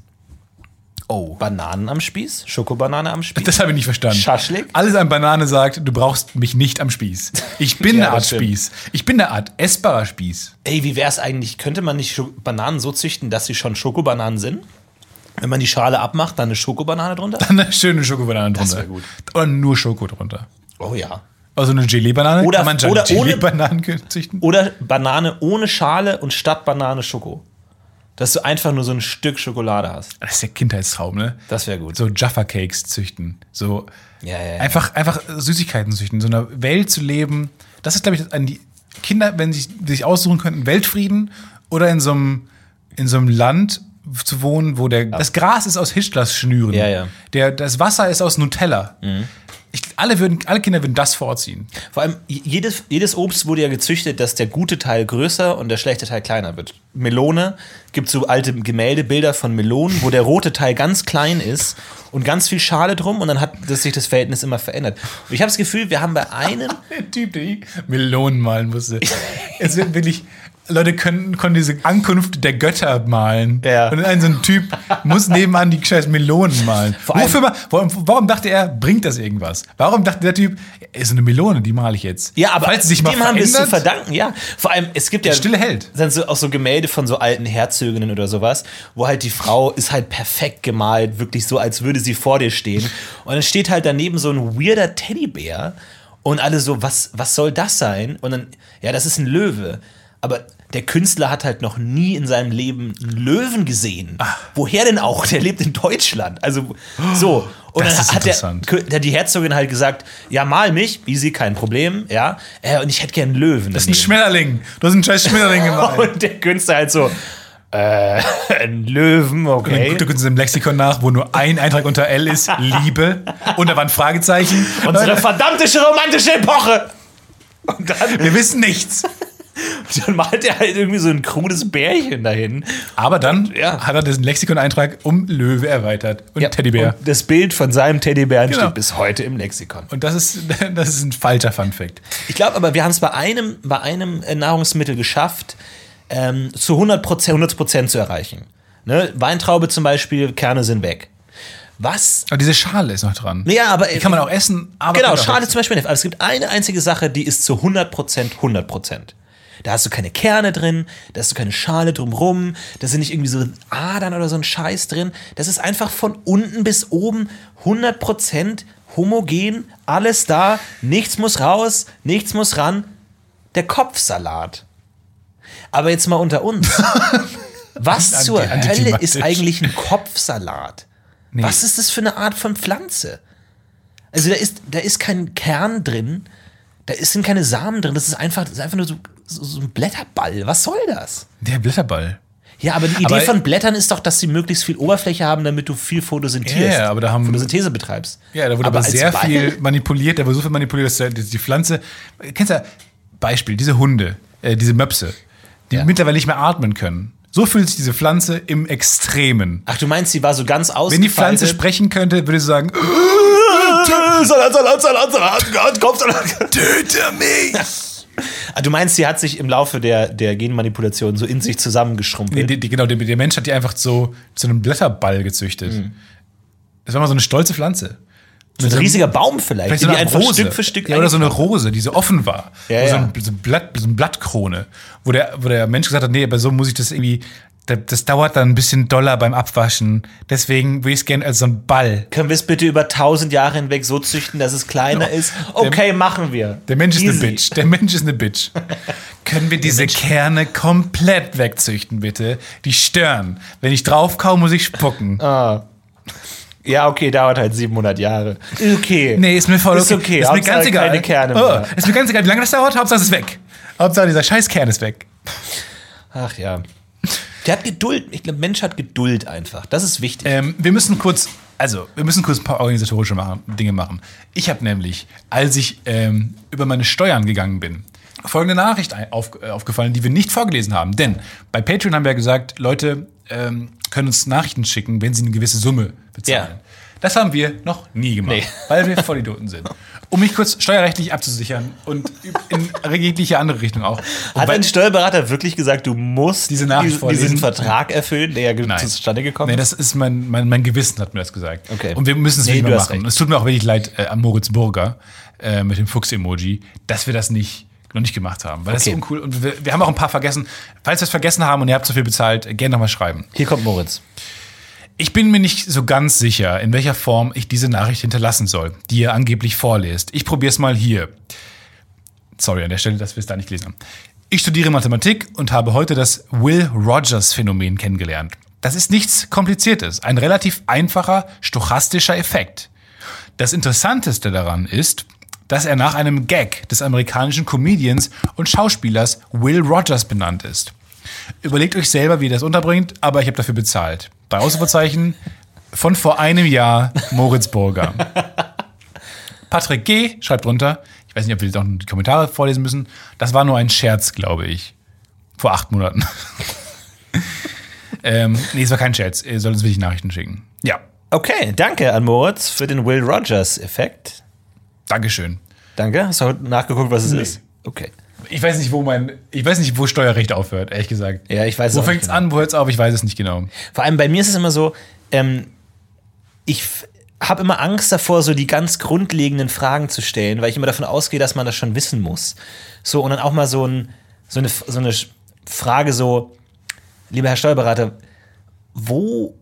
Oh. Bananen am Spieß, Schokobanane am Spieß. Das habe ich nicht verstanden. Schaschlik? Alles an Banane sagt, du brauchst mich nicht am Spieß. Ich bin Ja, eine Art das stimmt. Spieß. Ich bin eine Art essbarer Spieß. Ey, wie wär's eigentlich, könnte man nicht Bananen so züchten, dass sie schon Schokobananen sind? Wenn man die Schale abmacht, dann eine Schokobanane drunter? Eine schöne Schokobanane drunter. Das wär gut. Oder nur Schoko drunter. Oh ja. Also eine Gelee-Banane? Oder- Kann man oder ohne- Gelee-Bananen züchten? Oder Banane ohne Schale und statt Banane Schoko. Dass du einfach nur so ein Stück Schokolade hast. Das ist der Kindheitstraum, ne? Das wäre gut. So Jaffa-Cakes züchten. So Ja. einfach Süßigkeiten züchten. So in einer Welt zu leben. Das ist, glaube ich, an die Kinder, wenn sie sich aussuchen könnten, Weltfrieden oder in so einem Land zu wohnen, wo das Gras ist aus Hitlers Schnüren. Ja. Das Wasser ist aus Nutella. Alle Kinder würden das vorziehen. Vor allem, jedes Obst wurde ja gezüchtet, dass der gute Teil größer und der schlechte Teil kleiner wird. Melone, gibt so alte Gemäldebilder von Melonen, wo der rote Teil ganz klein ist und ganz viel Schale drum und dann hat sich das Verhältnis immer verändert. Und ich habe das Gefühl, wir haben bei einem... Der Typ, der Melonen malen musste. Es wird wirklich... Leute konnten diese Ankunft der Götter malen. Ja. Und so ein Typ muss nebenan die scheiß Melonen malen. Warum dachte er, bringt das irgendwas? Warum dachte der Typ, ist eine Melone, die male ich jetzt? Ja, aber falls sie sich mal dem haben wir es zu verändert, verdanken, ja. Vor allem, es gibt ja stille Held. dann so, auch so Gemälde von so alten Herzöginnen oder sowas, wo halt die Frau ist halt perfekt gemalt, wirklich so, als würde sie vor dir stehen. Und dann steht halt daneben so ein weirder Teddybär und alle so, was soll das sein? Und dann, ja, das ist ein Löwe. Aber der Künstler hat halt noch nie in seinem Leben einen Löwen gesehen. Woher denn auch? Der lebt in Deutschland. Also so. Und Das dann ist hat interessant. die Herzogin halt gesagt, ja, mal mich, easy, kein Problem, ja. Und ich hätte gern einen Löwen. Das ist ein Schmetterling. Du hast einen scheiß Schmetterling gemalt. Und der Künstler halt so, ein Löwen, Dann okay. guckt er kurz im Lexikon nach, wo nur ein Eintrag unter L ist, Liebe. Und da war ein Fragezeichen. Unsere verdammte romantische Epoche. Und dann, Wir wissen nichts. dann malt er halt irgendwie so ein krudes Bärchen dahin. Aber dann Ja. hat er diesen Lexikon-Eintrag um Löwe erweitert. Und Teddybär. Und das Bild von seinem Teddybären Genau. steht bis heute im Lexikon. Und das ist ein falscher Funfact. Ich glaube aber, wir haben es bei einem Nahrungsmittel geschafft, zu 100% zu erreichen. Ne? Weintraube zum Beispiel, Kerne sind weg. Was? Aber diese Schale ist noch dran. Ja, aber Die kann man auch essen. Aber genau, kann man auch Schale essen. zum Beispiel nicht. Aber es gibt eine einzige Sache, die ist zu 100%. Da hast du keine Kerne drin, da hast du keine Schale drumrum, da sind nicht irgendwie so Adern oder so ein Scheiß drin. Das ist einfach von unten bis oben 100% homogen, alles da, nichts muss raus, nichts muss ran. Der Kopfsalat. Aber jetzt mal unter uns. Was zur Hölle Antiklimatisch. ist eigentlich ein Kopfsalat? Nee. Was ist das für eine Art von Pflanze? Also da ist kein Kern drin, sind keine Samen drin, das ist einfach nur so ein Blätterball. Was soll das? Der Blätterball. Ja, aber die Idee Aber- von Blättern ist doch, dass sie möglichst viel Oberfläche haben, damit du viel photosynthierst. Ja, aber da haben- Photosynthese betreibst. Ja, da wurde aber als sehr Ball- viel manipuliert, da wurde so viel manipuliert, dass die Pflanze. Kennst du Beispiel, diese Hunde, diese Möpse, die Ja. mittlerweile nicht mehr atmen können. So fühlt sich diese Pflanze im Extremen. Ach, du meinst, sie war so ganz ausgefaltet? Wenn die Pflanze sprechen könnte, würde sie sagen, Salat, Kopfsalat. töte mich! Ah, du meinst, sie hat sich im Laufe der Genmanipulation so in sich zusammengeschrumpelt? Genau, der Mensch hat die einfach so zu einem Blätterball gezüchtet. Das war mal so eine stolze Pflanze. So ein riesiger Baum vielleicht so die eine einfach Rose. Stück für Stück. Ja, oder so eine Rose, die so offen war. Ja, Wo ja. so eine Blattkrone. Wo der Mensch gesagt hat, nee, aber so muss ich das irgendwie. Das dauert dann ein bisschen doller beim Abwaschen. Deswegen würde ich es gerne als so ein Ball. Können wir es bitte über 1000 Jahre hinweg so züchten, dass es kleiner ist? Okay, machen wir. Der Mensch ist eine Easy. Bitch. Der Mensch ist eine Bitch. Können wir diese Kerne komplett wegzüchten, bitte? Die stören. Wenn ich drauf kaue, muss ich spucken. Ja, okay, dauert halt 700 Jahre. Okay. Nee, ist mir voll okay. Ist okay. Ist mir Hauptsache ganz egal. keine Kerne mehr. Ist mir ganz egal, wie lange das dauert. Hauptsache es ist weg. Hauptsache dieser scheiß Kern ist weg. Ach ja. Der hat Geduld. Ich glaube, Mensch hat Geduld einfach. Das ist wichtig. Wir müssen kurz ein paar organisatorische Dinge machen. Ich habe nämlich, als ich über meine Steuern gegangen bin, folgende Nachricht aufgefallen, die wir nicht vorgelesen haben. Denn bei Patreon haben wir ja gesagt, Leute können uns Nachrichten schicken, wenn sie eine gewisse Summe bezahlen. Ja. Das haben wir noch nie gemacht, Nee. weil wir Vollidioten sind. Um mich kurz steuerrechtlich abzusichern und in jegliche andere Richtung auch. Und Hat weil- ein Steuerberater wirklich gesagt, du musst Diese Nachricht diesen vorlesen? Vertrag erfüllen, der ja Nein. zustande gekommen Nee, ist? das ist mein Gewissen hat mir das gesagt. Okay. Und wir müssen es Nee, nicht du mehr hast machen. recht. Es tut mir auch wirklich leid an Moritz Burger mit dem Fuchs-Emoji, dass wir das noch nicht gemacht haben. Weil das Okay. ist uncool. Und wir haben auch ein paar vergessen. Falls wir es vergessen haben und ihr habt so viel bezahlt, gerne nochmal schreiben. Hier kommt Moritz. Ich bin mir nicht so ganz sicher, in welcher Form ich diese Nachricht hinterlassen soll, die ihr angeblich vorlest. Ich probiere es mal hier. Sorry an der Stelle, dass wir es da nicht gelesen haben. Ich studiere Mathematik und habe heute das Will-Rogers-Phänomen kennengelernt. Das ist nichts Kompliziertes, ein relativ einfacher stochastischer Effekt. Das Interessanteste daran ist, dass er nach einem Gag des amerikanischen Comedians und Schauspielers Will Rogers benannt ist. Überlegt euch selber, wie ihr das unterbringt, aber ich habe dafür bezahlt. 3 Ausrufezeichen von vor einem Jahr, Moritz Burger. Patrick G. schreibt drunter, ich weiß nicht, ob wir jetzt auch die Kommentare vorlesen müssen, das war nur ein Scherz, glaube ich. Vor 8 Monaten. Nee, es war kein Scherz. Ihr sollt uns wirklich Nachrichten schicken. Ja, Okay, danke an Moritz für den Will Rogers-Effekt. Dankeschön. Danke. Hast du heute nachgeguckt, was es Nee. ist? Okay. Ich weiß nicht, wo Steuerrecht aufhört, ehrlich gesagt. Ja, ich weiß es Wo auch fängt's nicht an, wo hört's auf? Ich weiß es nicht genau. Vor allem bei mir ist es immer so, ich habe immer Angst davor, so die ganz grundlegenden Fragen zu stellen, weil ich immer davon ausgehe, dass man das schon wissen muss. So, und dann auch mal so eine Frage so, lieber Herr Steuerberater, wo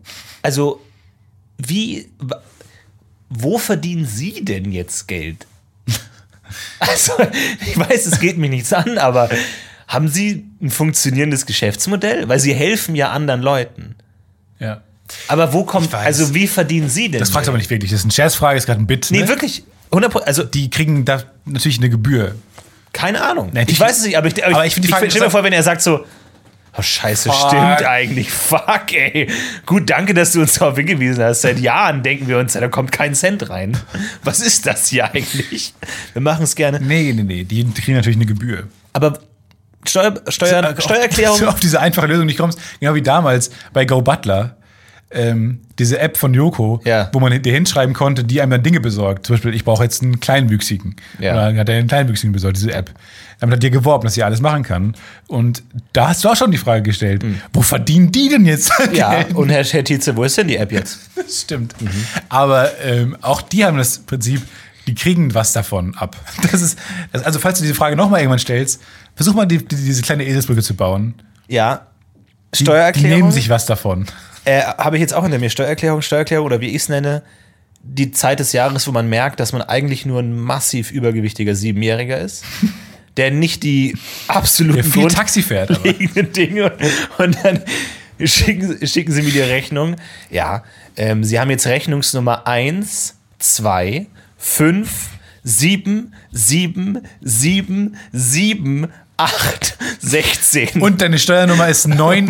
verdienen Sie denn jetzt Geld? Also, ich weiß, es geht mich nichts an, aber haben Sie ein funktionierendes Geschäftsmodell? Weil Sie helfen ja anderen Leuten. Ja. Aber wo kommt, Ich weiß. also wie verdienen Sie denn? Das fragst du aber nicht wirklich. Das ist eine Scherzfrage, ist gerade ein Bit. Nee, ne? wirklich. 100%, also Die kriegen da natürlich eine Gebühr. keine Ahnung. Nee, ich weiß es nicht, aber ich finde die Frage stell mir vor, wenn er sagt so, oh scheiße, Fuck. stimmt eigentlich, fuck ey. Gut, danke, dass du uns darauf hingewiesen hast. Seit Jahren denken wir uns, da kommt kein Cent rein. Was ist das hier eigentlich? Wir machen es gerne. Nee. Die kriegen natürlich eine Gebühr. Aber Steuererklärung, Dass du auf diese einfache Lösung nicht kommst. Genau wie damals bei Go Butler. Diese App von Yoko, Ja. wo man dir hinschreiben konnte, die einem dann Dinge besorgt. Zum Beispiel, ich brauche jetzt einen Kleinwüchsigen. Ja. Und dann hat er einen Kleinwüchsigen besorgt, diese App. Damit hat dir geworben, dass sie alles machen kann. Und da hast du auch schon die Frage gestellt, wo verdienen die denn jetzt ja, Geld? und Herr Tietze, wo ist denn die App jetzt? Das stimmt. Aber auch die haben das Prinzip, die kriegen was davon ab. Also falls du diese Frage nochmal irgendwann stellst, versuch mal diese kleine Eselsbrücke zu bauen. Ja, Die Steuererklärung. nehmen sich was davon. Habe ich jetzt auch hinter mir. Steuererklärung oder wie ich es nenne, die Zeit des Jahres, wo man merkt, dass man eigentlich nur ein massiv übergewichtiger 7-Jähriger ist, der nicht die absoluten Der viel Taxi fährt. Aber. grundlegenden Dinge und dann schicken sie mir die Rechnung. Ja, sie haben jetzt Rechnungsnummer 1, 2, 5, 7, 7, 7, 7, 8, 16. Und deine Steuernummer ist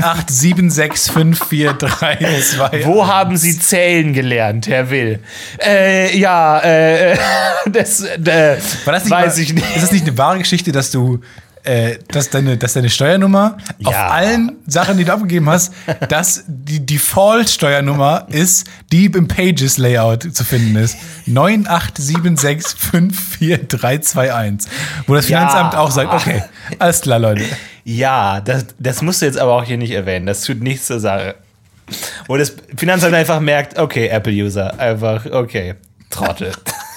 987654332. Wo haben Sie zählen gelernt, Herr Will? Das War das nicht weiß mal, ich nicht. Ist das nicht eine wahre Geschichte, dass du dass deine Steuernummer auf allen Sachen, die du abgegeben hast, dass die Default-Steuernummer ist, die im Pages-Layout zu finden ist. 987654321. Wo das Finanzamt auch sagt, okay, alles klar, Leute. Ja, das musst du jetzt aber auch hier nicht erwähnen. Das tut nichts zur Sache. Wo das Finanzamt einfach merkt, okay, Apple-User, einfach, okay, Trottel.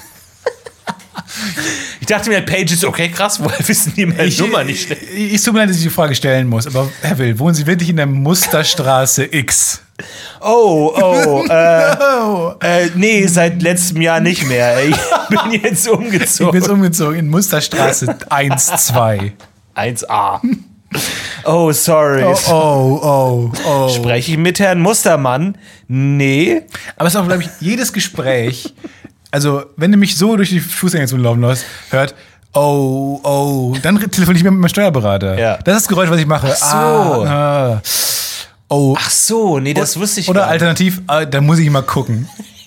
Ich dachte mir, Pages, okay, krass, woher wissen die meine Nummer nicht? Ich tut mir leid, dass ich die Frage stellen muss, aber Herr Will, wohnen Sie wirklich in der Musterstraße X? Nee, seit letztem Jahr nicht mehr. Ich bin jetzt umgezogen. Ich bin jetzt umgezogen in Musterstraße 1-2. 1a. Oh, sorry. Oh. Spreche ich mit Herrn Mustermann? Nee. Aber es ist auch, glaube ich, jedes Gespräch, also wenn du mich so durch die Fußgängerzone laufen lässt, hört, oh, dann telefoniere ich mit meinem Steuerberater. Ja. Das ist das Geräusch, was ich mache. Ach so. Oh. Ach so, nee, das wusste ich Oder gar nicht. alternativ, da muss ich mal gucken.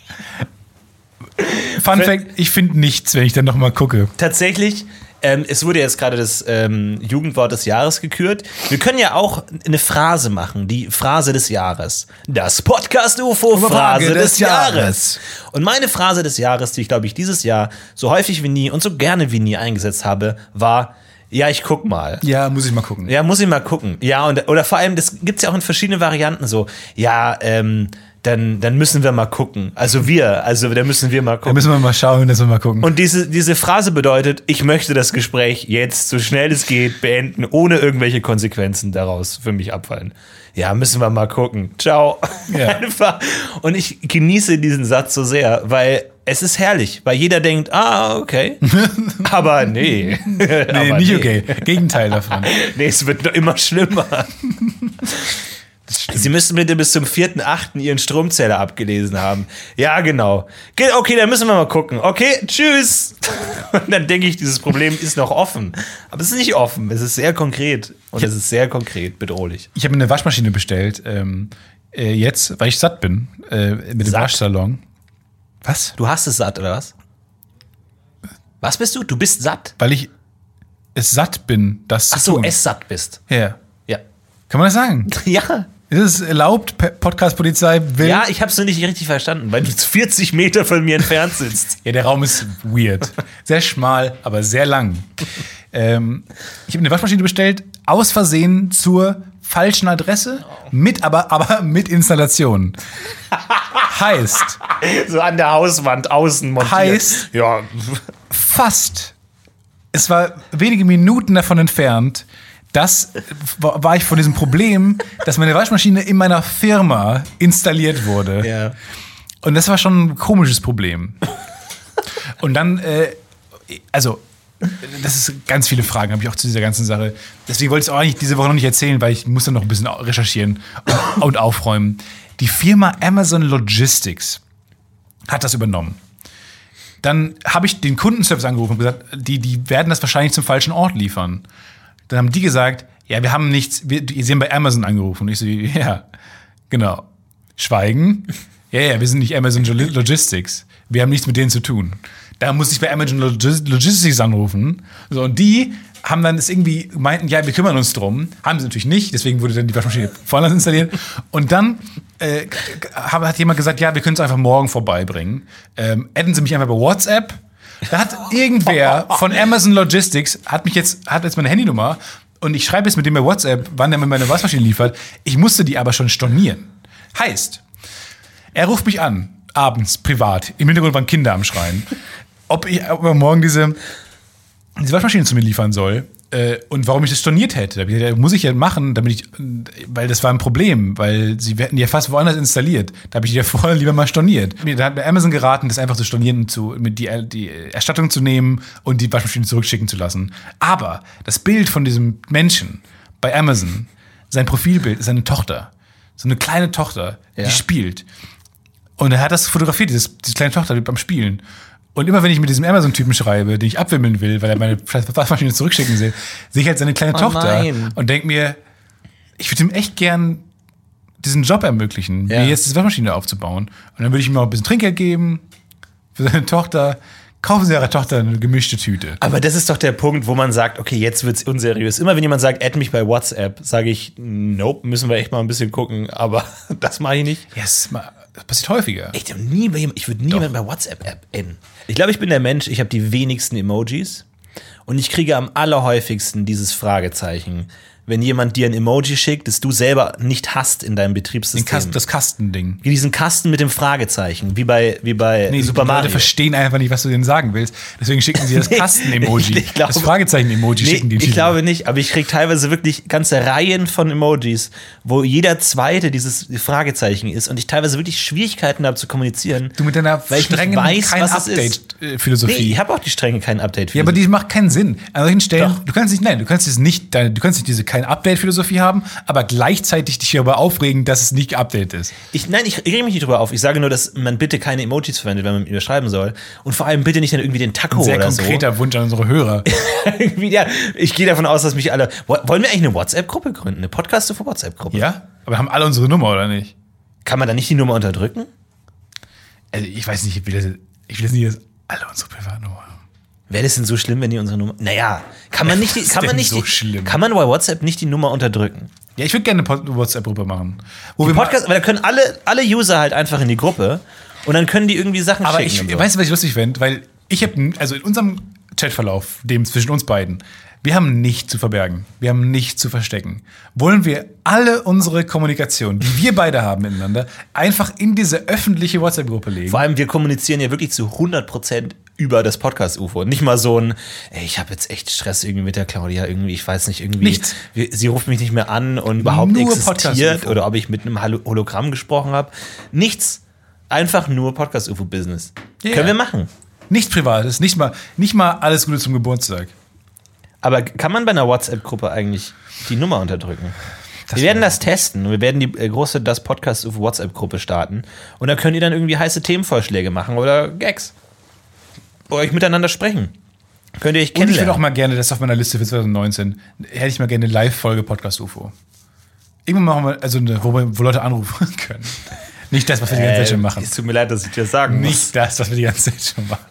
Fun Fact, ich finde nichts, wenn ich dann noch mal gucke. Tatsächlich, es wurde jetzt gerade das Jugendwort des Jahres gekürt. Wir können ja auch eine Phrase machen, die Phrase des Jahres. Das Podcast-UFO-Phrase des Jahres. Und meine Phrase des Jahres, die ich, glaube ich, dieses Jahr so häufig wie nie und so gerne wie nie eingesetzt habe, war: Ja, ich guck mal. Ja, muss ich mal gucken. Ja, muss ich mal gucken. Ja, oder vor allem, das gibt's ja auch in verschiedenen Varianten so. Ja, dann müssen wir mal gucken. Da müssen wir mal gucken. Da müssen wir mal schauen, dass wir mal gucken. Und diese Phrase bedeutet, ich möchte das Gespräch jetzt so schnell es geht beenden, ohne irgendwelche Konsequenzen daraus für mich abfallen. Ja, müssen wir mal gucken. Ciao. Ja. Einfach. Und ich genieße diesen Satz so sehr, weil es ist herrlich, weil jeder denkt, okay. Aber nee. Nee, nicht okay. Gegenteil davon. Nee, es wird noch immer schlimmer. Sie müssen bitte bis zum 4.8. Ihren Stromzähler abgelesen haben. Ja, genau. Okay, dann müssen wir mal gucken. Okay, tschüss. Und dann denke ich, dieses Problem ist noch offen. Aber es ist nicht offen. Es ist sehr konkret. Und es ist sehr konkret bedrohlich. Ich habe eine Waschmaschine bestellt. Jetzt, weil ich satt bin. Mit dem Satt? Waschsalon. Was? Du hast es satt, oder was? Was bist du? Du bist satt? Weil ich es satt bin, das Ach zu so, tun. es satt bist. Ja. Ja. Kann man das sagen? Ja. Ist es erlaubt? Podcast-Polizei will? Ja, ich habe es nur nicht richtig verstanden, weil du 40 Meter von mir entfernt sitzt. Ja, der Raum ist weird. Sehr schmal, aber sehr lang. Ich habe eine Waschmaschine bestellt, aus Versehen zur falschen Adresse, aber mit Installation. Heißt, So an der Hauswand außen montiert. Heißt- ja. fast, es war wenige Minuten davon entfernt, war ich von diesem Problem, dass meine Waschmaschine in meiner Firma installiert wurde. Ja. Und das war schon ein komisches Problem. Und dann, das ist ganz viele Fragen, habe ich auch zu dieser ganzen Sache. Deswegen wollte ich es auch eigentlich diese Woche noch nicht erzählen, weil ich muss dann noch ein bisschen recherchieren und aufräumen. Die Firma Amazon Logistics hat das übernommen. Dann habe ich den Kundenservice angerufen und gesagt, die werden das wahrscheinlich zum falschen Ort liefern. Dann haben die gesagt, ja, wir haben nichts, sie haben bei Amazon angerufen. Und ich so, ja, genau. Schweigen. Ja, wir sind nicht Amazon Logistics. Wir haben nichts mit denen zu tun. Da musste ich bei Amazon Logistics anrufen. So, und die haben dann das irgendwie meinten, ja, wir kümmern uns drum. Haben sie natürlich nicht, deswegen wurde dann die Waschmaschine woanders installiert. Und dann hat jemand gesagt, ja, wir können es einfach morgen vorbeibringen. Adden Sie mich einfach bei WhatsApp. Da hat irgendwer von Amazon Logistics hat jetzt meine Handynummer und ich schreibe jetzt mit dem bei WhatsApp, wann der mir meine Waschmaschine liefert. Ich musste die aber schon stornieren. Heißt, er ruft mich an, abends, privat. Im Hintergrund waren Kinder am Schreien. Ob er morgen diese Waschmaschine zu mir liefern soll und warum ich das storniert hätte. Da hab ich gesagt, muss ich ja machen, weil das war ein Problem, weil sie hätten die ja fast woanders installiert. Da habe ich die ja vorher lieber mal storniert. Da hat mir Amazon geraten, das einfach zu stornieren, die Erstattung zu nehmen und die Waschmaschine zurückschicken zu lassen. Aber das Bild von diesem Menschen bei Amazon, sein Profilbild ist eine Tochter. So eine kleine Tochter, die spielt. Und er hat das fotografiert, diese kleine Tochter beim Spielen. Und immer wenn ich mit diesem Amazon-Typen schreibe, den ich abwimmeln will, weil er meine Waschmaschine zurückschicken will, sehe ich halt seine kleine Tochter und denke mir, ich würde ihm echt gern diesen Job ermöglichen, mir jetzt diese Waschmaschine aufzubauen. Und dann würde ich ihm auch ein bisschen Trinkgeld geben für seine Tochter. kaufen Sie Ihrer Tochter eine gemischte Tüte. Aber das ist doch der Punkt, wo man sagt, okay, jetzt wird's unseriös. Immer wenn jemand sagt, add mich bei WhatsApp, sage ich, nope, müssen wir echt mal ein bisschen gucken. Aber das mache ich nicht. Ja, das passiert häufiger. Ich würde niemanden bei WhatsApp adden. Ich glaube, ich bin der Mensch, ich habe die wenigsten Emojis. Und ich kriege am allerhäufigsten dieses Fragezeichen. Wenn jemand dir ein Emoji schickt, das du selber nicht hast in deinem Betriebssystem. Das Kastending. Diesen Kasten mit dem Fragezeichen, wie bei Super Mario. Die Leute verstehen einfach nicht, was du denen sagen willst. Deswegen schicken sie das Kasten-Emoji. Das Fragezeichen-Emoji schicken die. Ich glaube nicht, aber ich kriege teilweise wirklich ganze Reihen von Emojis, wo jeder zweite dieses Fragezeichen ist und ich teilweise wirklich Schwierigkeiten habe zu kommunizieren. Du mit deiner weil ich nicht strengen weiß, kein was es ist. Update-Philosophie. Nee, ich habe auch die strenge kein Update-Philosophie. Ja, aber die macht keinen Sinn. An solchen Stellen, Doch. du kannst nicht diese kein Update-Philosophie haben, aber gleichzeitig dich darüber aufregen, dass es nicht geupdatet ist. Ich rege mich nicht drüber auf. Ich sage nur, dass man bitte keine Emojis verwendet, wenn man mit mir schreiben soll. Und vor allem bitte nicht dann irgendwie den Taco Sehr oder so. konkreter Wunsch an unsere Hörer. Ja, ich gehe davon aus, dass mich alle. Wollen wir eigentlich eine WhatsApp-Gruppe gründen? Eine Podcast-für-WhatsApp-Gruppe? Ja? Aber wir haben alle unsere Nummer, oder nicht? Kann man da nicht die Nummer unterdrücken? Also ich weiß nicht, ich will das nicht, dass alle unsere Privatnummer haben. Wäre das denn so schlimm, wenn die unsere Nummer. Naja, kann man schlimm? Kann man bei WhatsApp nicht die Nummer unterdrücken? Ja, ich würde gerne eine WhatsApp-Gruppe machen. Wo Die wir Podcast, weil da können alle User halt einfach in die Gruppe und dann können die irgendwie Sachen aber schicken. weißt du, was ich lustig fände? Weil ich habe, also in unserem Chatverlauf, dem zwischen uns beiden, wir haben nichts zu verbergen. Wir haben nichts zu verstecken. Wollen wir alle unsere Kommunikation, die wir beide haben miteinander, einfach in diese öffentliche WhatsApp-Gruppe legen? Vor allem, wir kommunizieren ja wirklich zu 100% über das Podcast-UFO. Nicht mal so ein, ey, ich habe jetzt echt Stress irgendwie mit der Claudia, irgendwie, ich weiß nicht, irgendwie. Nichts. Sie ruft mich nicht mehr an und überhaupt Nur existiert Podcast-UFO. oder ob ich mit einem Hologramm gesprochen habe. Nichts. Einfach nur Podcast-UFO-Business. Yeah. Können wir machen. Nichts Privates, nicht mal alles Gute zum Geburtstag. Aber kann man bei einer WhatsApp-Gruppe eigentlich die Nummer unterdrücken? Wir werden das testen. Wir werden die große Das Podcast auf WhatsApp-Gruppe starten. Und da könnt ihr dann irgendwie heiße Themenvorschläge machen oder Gags. Oder euch miteinander sprechen. Könnt ihr euch Und ich kennenlernen. würde auch mal gerne, das ist auf meiner Liste für 2019, hätte ich mal gerne eine Live-Folge Podcast UFO. Irgendwann machen wir, also wo Leute anrufen können. Nicht das, was wir die ganze Zeit schon machen. Es tut mir leid, dass ich dir das sagen muss. Nicht das, was wir die ganze Zeit schon machen.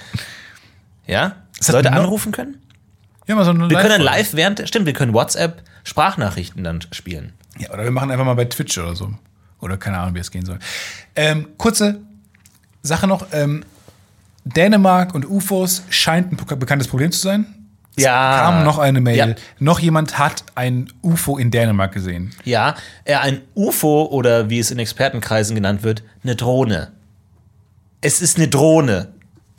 Ja? Ist das Leute noch- anrufen können? Ja, mal so eine Wir können Live-Folge. stimmt, wir können WhatsApp-Sprachnachrichten dann spielen. Ja, oder wir machen einfach mal bei Twitch oder so. Oder keine Ahnung, wie es gehen soll. Kurze Sache noch. Dänemark und UFOs scheint ein bekanntes Problem zu sein. Es kam noch eine Mail. Ja. Noch jemand hat ein UFO in Dänemark gesehen. Ja, ein UFO oder wie es in Expertenkreisen genannt wird, eine Drohne. Es ist eine Drohne.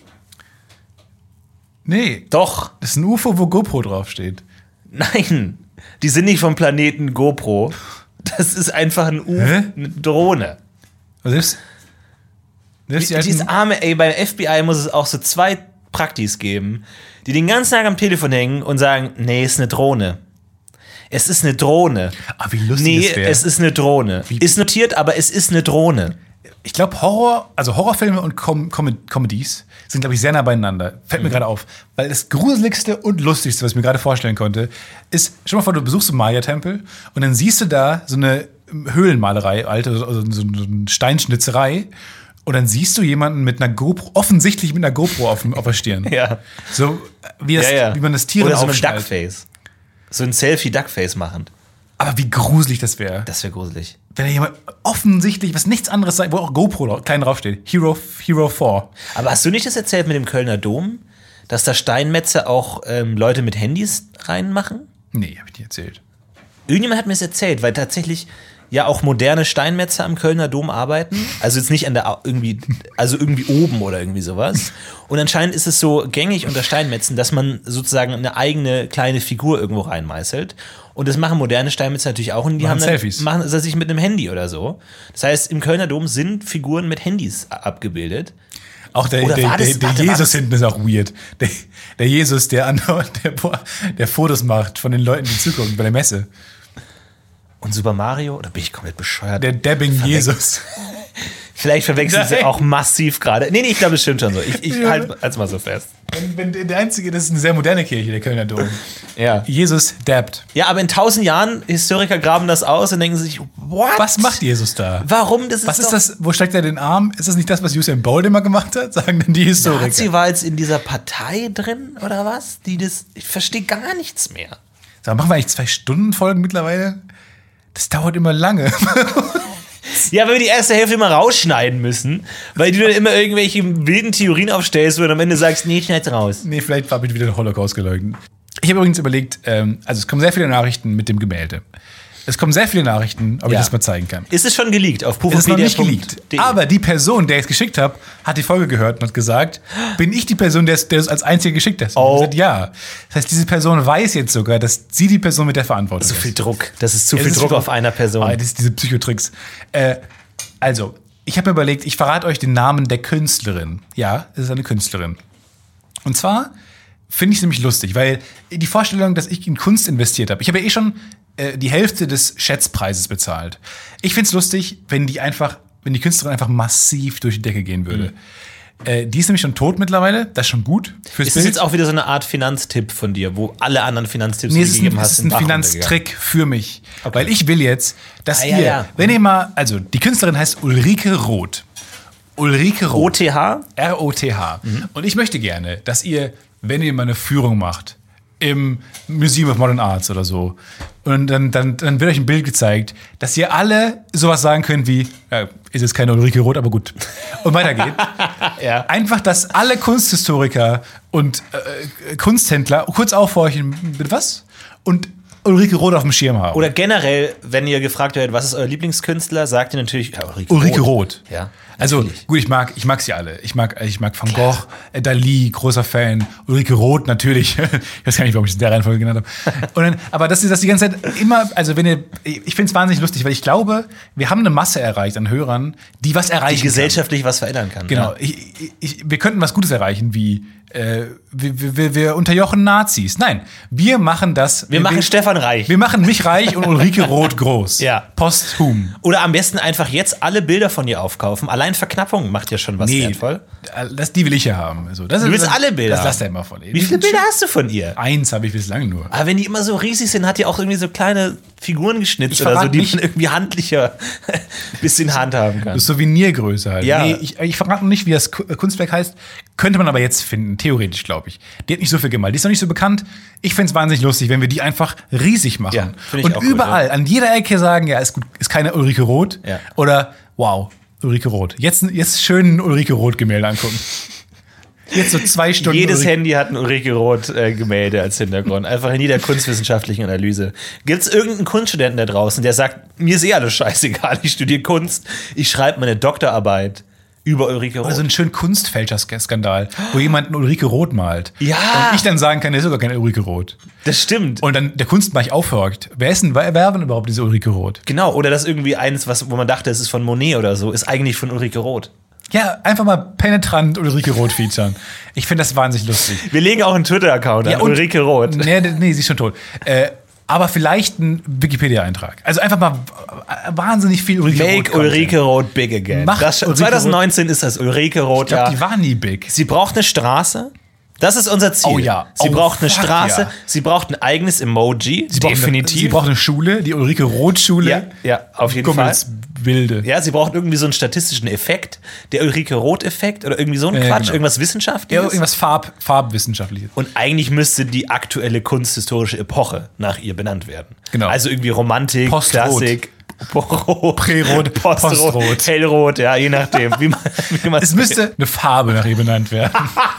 Nee, Doch. das ist ein UFO, wo GoPro draufsteht. Nein. Die sind nicht vom Planeten GoPro. Das ist einfach ein UFO, Hä? eine Drohne. Also selbst die Dieses alten, arme, beim FBI muss es auch so 2 Praktis geben, die den ganzen Tag am Telefon hängen und sagen, nee, es ist eine Drohne. Es ist eine Drohne. wie lustig das wäre. es ist eine Drohne. Ist notiert, aber es ist eine Drohne. Ich glaube, Horrorfilme und Comedies sind, glaube ich, sehr nah beieinander. Fällt mir gerade auf. Weil das Gruseligste und Lustigste, was ich mir gerade vorstellen konnte, ist, stell dir mal vor, du besuchst einen Maya-Tempel und dann siehst du da so eine Höhlenmalerei, alte, also so eine Steinschnitzerei. Und dann siehst du jemanden mit einer GoPro, offensichtlich mit einer GoPro auf der Stirn. Ja. So wie man das Tier Oder so ein aufschneidet. Duckface. So ein Selfie-Duckface machend. Aber wie gruselig das wäre. Das wäre gruselig. Wenn da jemand offensichtlich, was nichts anderes sagt, wo auch GoPro klein draufsteht. Hero 4. Aber hast du nicht das erzählt mit dem Kölner Dom, dass da Steinmetze auch Leute mit Handys reinmachen? Nee, hab ich nicht erzählt. Irgendjemand hat mir das erzählt, weil tatsächlich ja auch moderne Steinmetze am Kölner Dom arbeiten. Also jetzt nicht irgendwie oben oder irgendwie sowas. Und anscheinend ist es so gängig unter Steinmetzen, dass man sozusagen eine eigene kleine Figur irgendwo reinmeißelt. Und das machen moderne Steinmetze natürlich auch. Und die Machen haben dann, Selfies. machen das sich mit einem Handy oder so. Das heißt, im Kölner Dom sind Figuren mit Handys abgebildet. Auch der Oder war das- der warte, war Jesus das- hinten ist auch weird. Der Jesus, der Fotos macht von den Leuten, die zugucken bei der Messe. Und Super Mario, oder bin ich komplett bescheuert? Der Dabbing Jesus. Vielleicht verwechseln sie Nein. auch massiv gerade. Nee, ich glaube, es stimmt schon so. Ich halte es mal so fest. Wenn der einzige, das ist eine sehr moderne Kirche, der Kölner Dom. Ja. Jesus dabbt. Ja, aber in 1000 Jahren, Historiker graben das aus und denken sich, what? Was macht Jesus da? Warum? Das ist Was ist doch- das? Wo steckt er den Arm? Ist das nicht das, was Usain Bolt immer gemacht hat? Sagen denn die Historiker. Nazi war jetzt in dieser Partei drin oder was? Ich verstehe gar nichts mehr. Sag, machen wir eigentlich 2-Stunden-Folgen mittlerweile? Das dauert immer lange. Ja, weil wir die erste Hälfte immer rausschneiden müssen, weil du dann immer irgendwelche wilden Theorien aufstellst und am Ende sagst, nee, schneid's raus. Nee, vielleicht habe ich wieder den Holocaust geleugnet. Ich habe übrigens überlegt, also es kommen sehr viele Nachrichten mit dem Gemälde. Es kommen sehr viele Nachrichten, ob ich Ja. das mal zeigen kann. Ist es schon geleakt auf Es ist noch nicht pufopedia.de? geleakt. Aber die Person, der ich es geschickt habe, hat die Folge gehört und hat gesagt, bin ich die Person, der es als Einzige geschickt hat? Und ich gesagt, ja. Das heißt, diese Person weiß jetzt sogar, dass sie die Person mit der Verantwortung So ist. viel Druck. Das ist zu Es viel ist Druck viel auf einer Person. Ah, das ist diese Psychotricks. Also, ich habe mir überlegt, ich verrate euch den Namen der Künstlerin. Ja, es ist eine Künstlerin. Und zwar finde ich es nämlich lustig, weil die Vorstellung, dass ich in Kunst investiert habe, ich habe ja eh schon die Hälfte des Schätzpreises bezahlt. Ich finde es lustig, wenn die Künstlerin einfach massiv durch die Decke gehen würde. Die ist nämlich schon tot mittlerweile, das ist schon gut fürs Ist das Bild. jetzt auch wieder so eine Art Finanztipp von dir, wo alle anderen Finanztipps, Nee, die es du ist gegeben ein, hast, es ist in den ein Bach runtergegangen? Finanztrick für mich. Okay. Weil ich will jetzt, dass ja, ihr, ja. wenn ihr mal, also die Künstlerin heißt Ulrike Roth. Ulrike Roth. OTH? R-O-T-H. Und ich möchte gerne, dass ihr, wenn ihr mal eine Führung macht, im Museum of Modern Arts oder so, und dann wird euch ein Bild gezeigt, dass ihr alle sowas sagen könnt wie, ja, ist jetzt keine Ulrike Roth, aber gut. Und weiter geht. Ja. Einfach, dass alle Kunsthistoriker und Kunsthändler kurz aufhorchen, bitte was? Und Ulrike Roth auf dem Schirm haben. Oder generell, wenn ihr gefragt werdet, was ist euer Lieblingskünstler, sagt ihr natürlich ja, Ulrike Roth. Ja, Also natürlich. gut, ich mag sie alle. Ich mag Van Gogh, Dali, großer Fan. Ulrike Roth natürlich. Ich weiß gar nicht, warum ich es in der Reihenfolge genannt habe. Und dann, aber dass sie das die ganze Zeit immer, also wenn ihr, ich finde es wahnsinnig lustig, weil ich glaube, wir haben eine Masse erreicht an Hörern, die was erreichen Die gesellschaftlich was verändern kann. Genau. Ja. Wir könnten was Gutes erreichen, wie wir unterjochen Nazis. Nein, wir machen das. Wir machen Stefan reich. Wir machen mich reich und Ulrike Roth groß. Ja. Posthum. Oder am besten einfach jetzt alle Bilder von ihr aufkaufen. Allein Verknappung macht ja schon was wertvoll. Die will ich ja haben. Also, das Du willst alle Bilder Das lasst er haben. immer von ihr. Wie viele Bilder hast du von ihr? Eins habe ich bislang nur. Aber wenn die immer so riesig sind, hat die auch irgendwie so kleine Figuren geschnitzt Ich oder so, verrate die nicht- man irgendwie handlicher bisschen handhaben kann. Das ist Souvenirgröße halt. Ja. Nee, ich verrate noch nicht, wie das Kunstwerk heißt. Könnte man aber jetzt finden, theoretisch, glaube ich. Die hat nicht so viel gemalt. Die ist noch nicht so bekannt. Ich fände es wahnsinnig lustig, wenn wir die einfach riesig machen. Ja, finde ich und auch gut, überall, an jeder Ecke sagen, ja, ist gut, ist keine Ulrike Roth. Ja. Oder, wow, Ulrike Roth. Jetzt schön ein Ulrike Roth-Gemälde angucken. Jetzt so 2 Stunden. Jedes Ulrike- Handy hat ein Ulrike Roth-Gemälde als Hintergrund. Einfach in jeder kunstwissenschaftlichen Analyse. Gibt es irgendeinen Kunststudenten da draußen, der sagt, mir ist eh alles scheißegal, ich studiere Kunst, ich schreibe meine Doktorarbeit über Ulrike Roth. Oder so einen schönen Kunstfälscher-Skandal, wo jemand einen Ulrike Roth malt. Ja. Und ich dann sagen kann, der ist sogar keine Ulrike Roth. Das stimmt. Und dann der Kunstmarkt aufhört. Wer war denn überhaupt diese Ulrike Roth? Genau, oder das irgendwie eins, wo man dachte, es ist von Monet oder so, ist eigentlich von Ulrike Roth. Ja, einfach mal penetrant Ulrike Roth featuren. Ich finde das wahnsinnig lustig. Wir legen auch einen Twitter-Account an, und- Ulrike Roth. Nee, sie ist schon tot. Aber vielleicht ein Wikipedia-Eintrag. Also einfach mal wahnsinnig viel Ulrike Roth. Make Ulrike Roth big again. Macht Das, Ulrike 2019 ist das Ulrike Roth. Ich glaube, Ja. die war nie big. Sie braucht eine Straße. Das ist unser Ziel. Oh ja. Sie Oh, braucht eine fuck Straße. ja. Sie braucht ein eigenes Emoji. Sie braucht eine Schule, die Ulrike Roth-Schule. Ja, ja, auf jeden Fall. Wilde. Ja, sie braucht irgendwie so einen statistischen Effekt. Der Ulrike Roth-Effekt oder irgendwie so ein Quatsch. genau. Irgendwas Ja, Wissenschaftliches. irgendwas Farbwissenschaftliches. Und eigentlich müsste die aktuelle kunsthistorische Epoche nach ihr benannt werden. Genau. Also irgendwie Romantik, Postrot. Klassik, Rot, Prärot, Postrot. Hellrot, ja, je nachdem. Wie man Es müsste eine Farbe nach ihr benannt werden.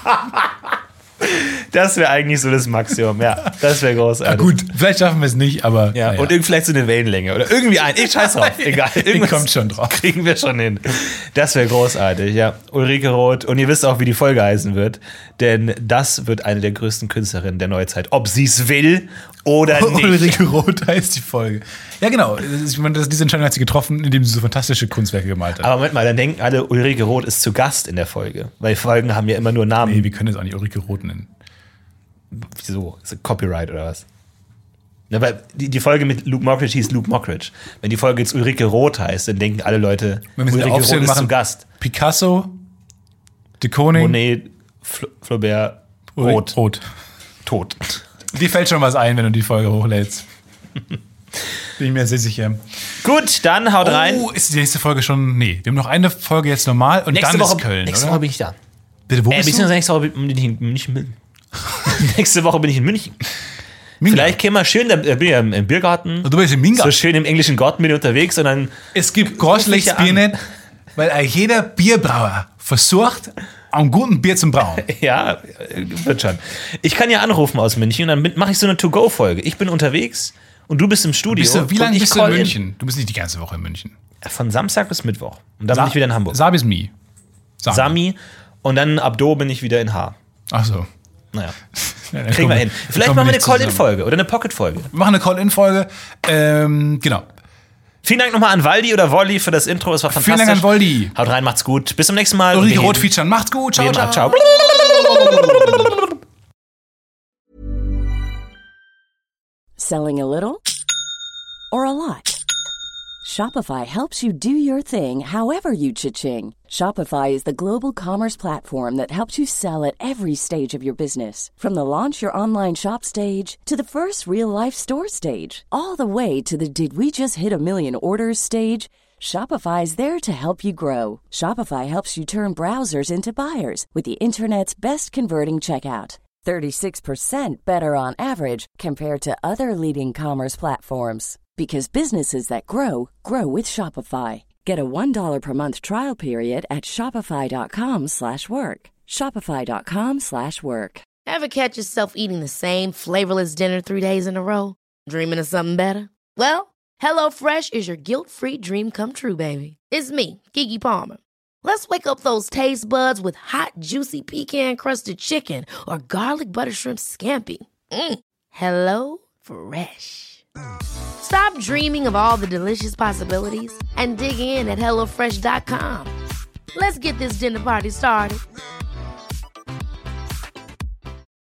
Das wäre eigentlich so das Maximum, ja. Das wäre großartig. Gut, vielleicht schaffen wir es nicht, aber. Ja, naja. und vielleicht so eine Wellenlänge oder irgendwie ich scheiß drauf, egal. Irgendwas kommt schon drauf. Kriegen wir schon hin. Das wäre großartig, ja. Ulrike Roth. Und ihr wisst auch, wie die Folge heißen wird, denn das wird eine der größten Künstlerinnen der Neuzeit. Ob sie es will oder nicht. Ulrike Roth heißt die Folge. Ja, genau. Ich meine, diese Entscheidung hat sie getroffen, indem sie so fantastische Kunstwerke gemalt hat. Aber Moment mal, dann denken alle, Ulrike Roth ist zu Gast in der Folge. Weil Folgen haben ja immer nur Namen. Nee, wir können es auch nicht Ulrike Roth nennen. Wieso? Ist das Copyright oder was? Na, weil die Folge mit Luke Mockridge hieß Luke Mockridge. Wenn die Folge jetzt Ulrike Roth heißt, dann denken alle Leute, Wenn wir Ulrike eine Roth Aufzählung ist machen, zu Gast. Picasso, de Koning, Monet, Flaubert, Rot. Rot. Tot. Dir fällt schon was ein, wenn du die Folge hochlädst. Bin ich mir sehr sicher. Gut, dann haut rein. Oh, ist die nächste Folge schon? Nee, wir haben noch eine Folge jetzt normal und Nächste dann Woche, ist Köln, nächste oder? Woche bin ich da. Bitte, wo bist du? Nächste Woche bin ich in München. Nächste Woche bin ich in München. Minga. Vielleicht kämen wir schön, da bin ich ja im Biergarten. Du bist in Minga. So schön im englischen Garten bin ich unterwegs und dann. Es gibt großliches Ruf mich Bier an. nicht, weil jeder Bierbrauer versucht, ein guten Bier zum Brauen. Ja, wird schon. Ich kann ja anrufen aus München und dann mache ich so eine To-Go-Folge. Ich bin unterwegs und du bist im Studio. Wie lange und ich bist du in call München? Du bist nicht die ganze Woche in München. Von Samstag bis Mittwoch. Und dann bin ich wieder in Hamburg. Sabis Mi. Sami. Und dann ab Do bin ich wieder in H. Ach so. Naja, Ja, kriegen wir hin. Vielleicht machen wir eine Call-In-Folge oder eine Pocket-Folge. Wir machen eine Call-In-Folge. Genau. Vielen Dank nochmal an Waldi oder Wolli für das Intro. Es war fantastisch. Vielen Dank an Woldi. Haut rein, macht's gut. Bis zum nächsten Mal. Ulrike Wir Roth heben- featuren. Macht's gut. wir Ciao, heben ciao. ab. Ciao. Selling a little or a lot? Shopify helps you do your thing however you cha-ching. Shopify is the global commerce platform that helps you sell at every stage of your business. From the launch your online shop stage to the first real-life store stage, all the way to the did we just hit a million orders stage. Shopify is there to help you grow. Shopify helps you turn browsers into buyers with the internet's best converting checkout. 36% better on average compared to other leading commerce platforms. Because businesses that grow, grow with Shopify. Get a $1 per month trial period at shopify.com/work. Shopify.com/work. Ever catch yourself eating the same flavorless dinner 3 days in a row? Dreaming of something better? Well, HelloFresh is your guilt-free dream come true, baby. It's me, Keke Palmer. Let's wake up those taste buds with hot, juicy pecan-crusted chicken or garlic butter shrimp scampi. Hello Fresh. Stop dreaming of all the delicious possibilities and dig in at HelloFresh.com. Let's get this dinner party started.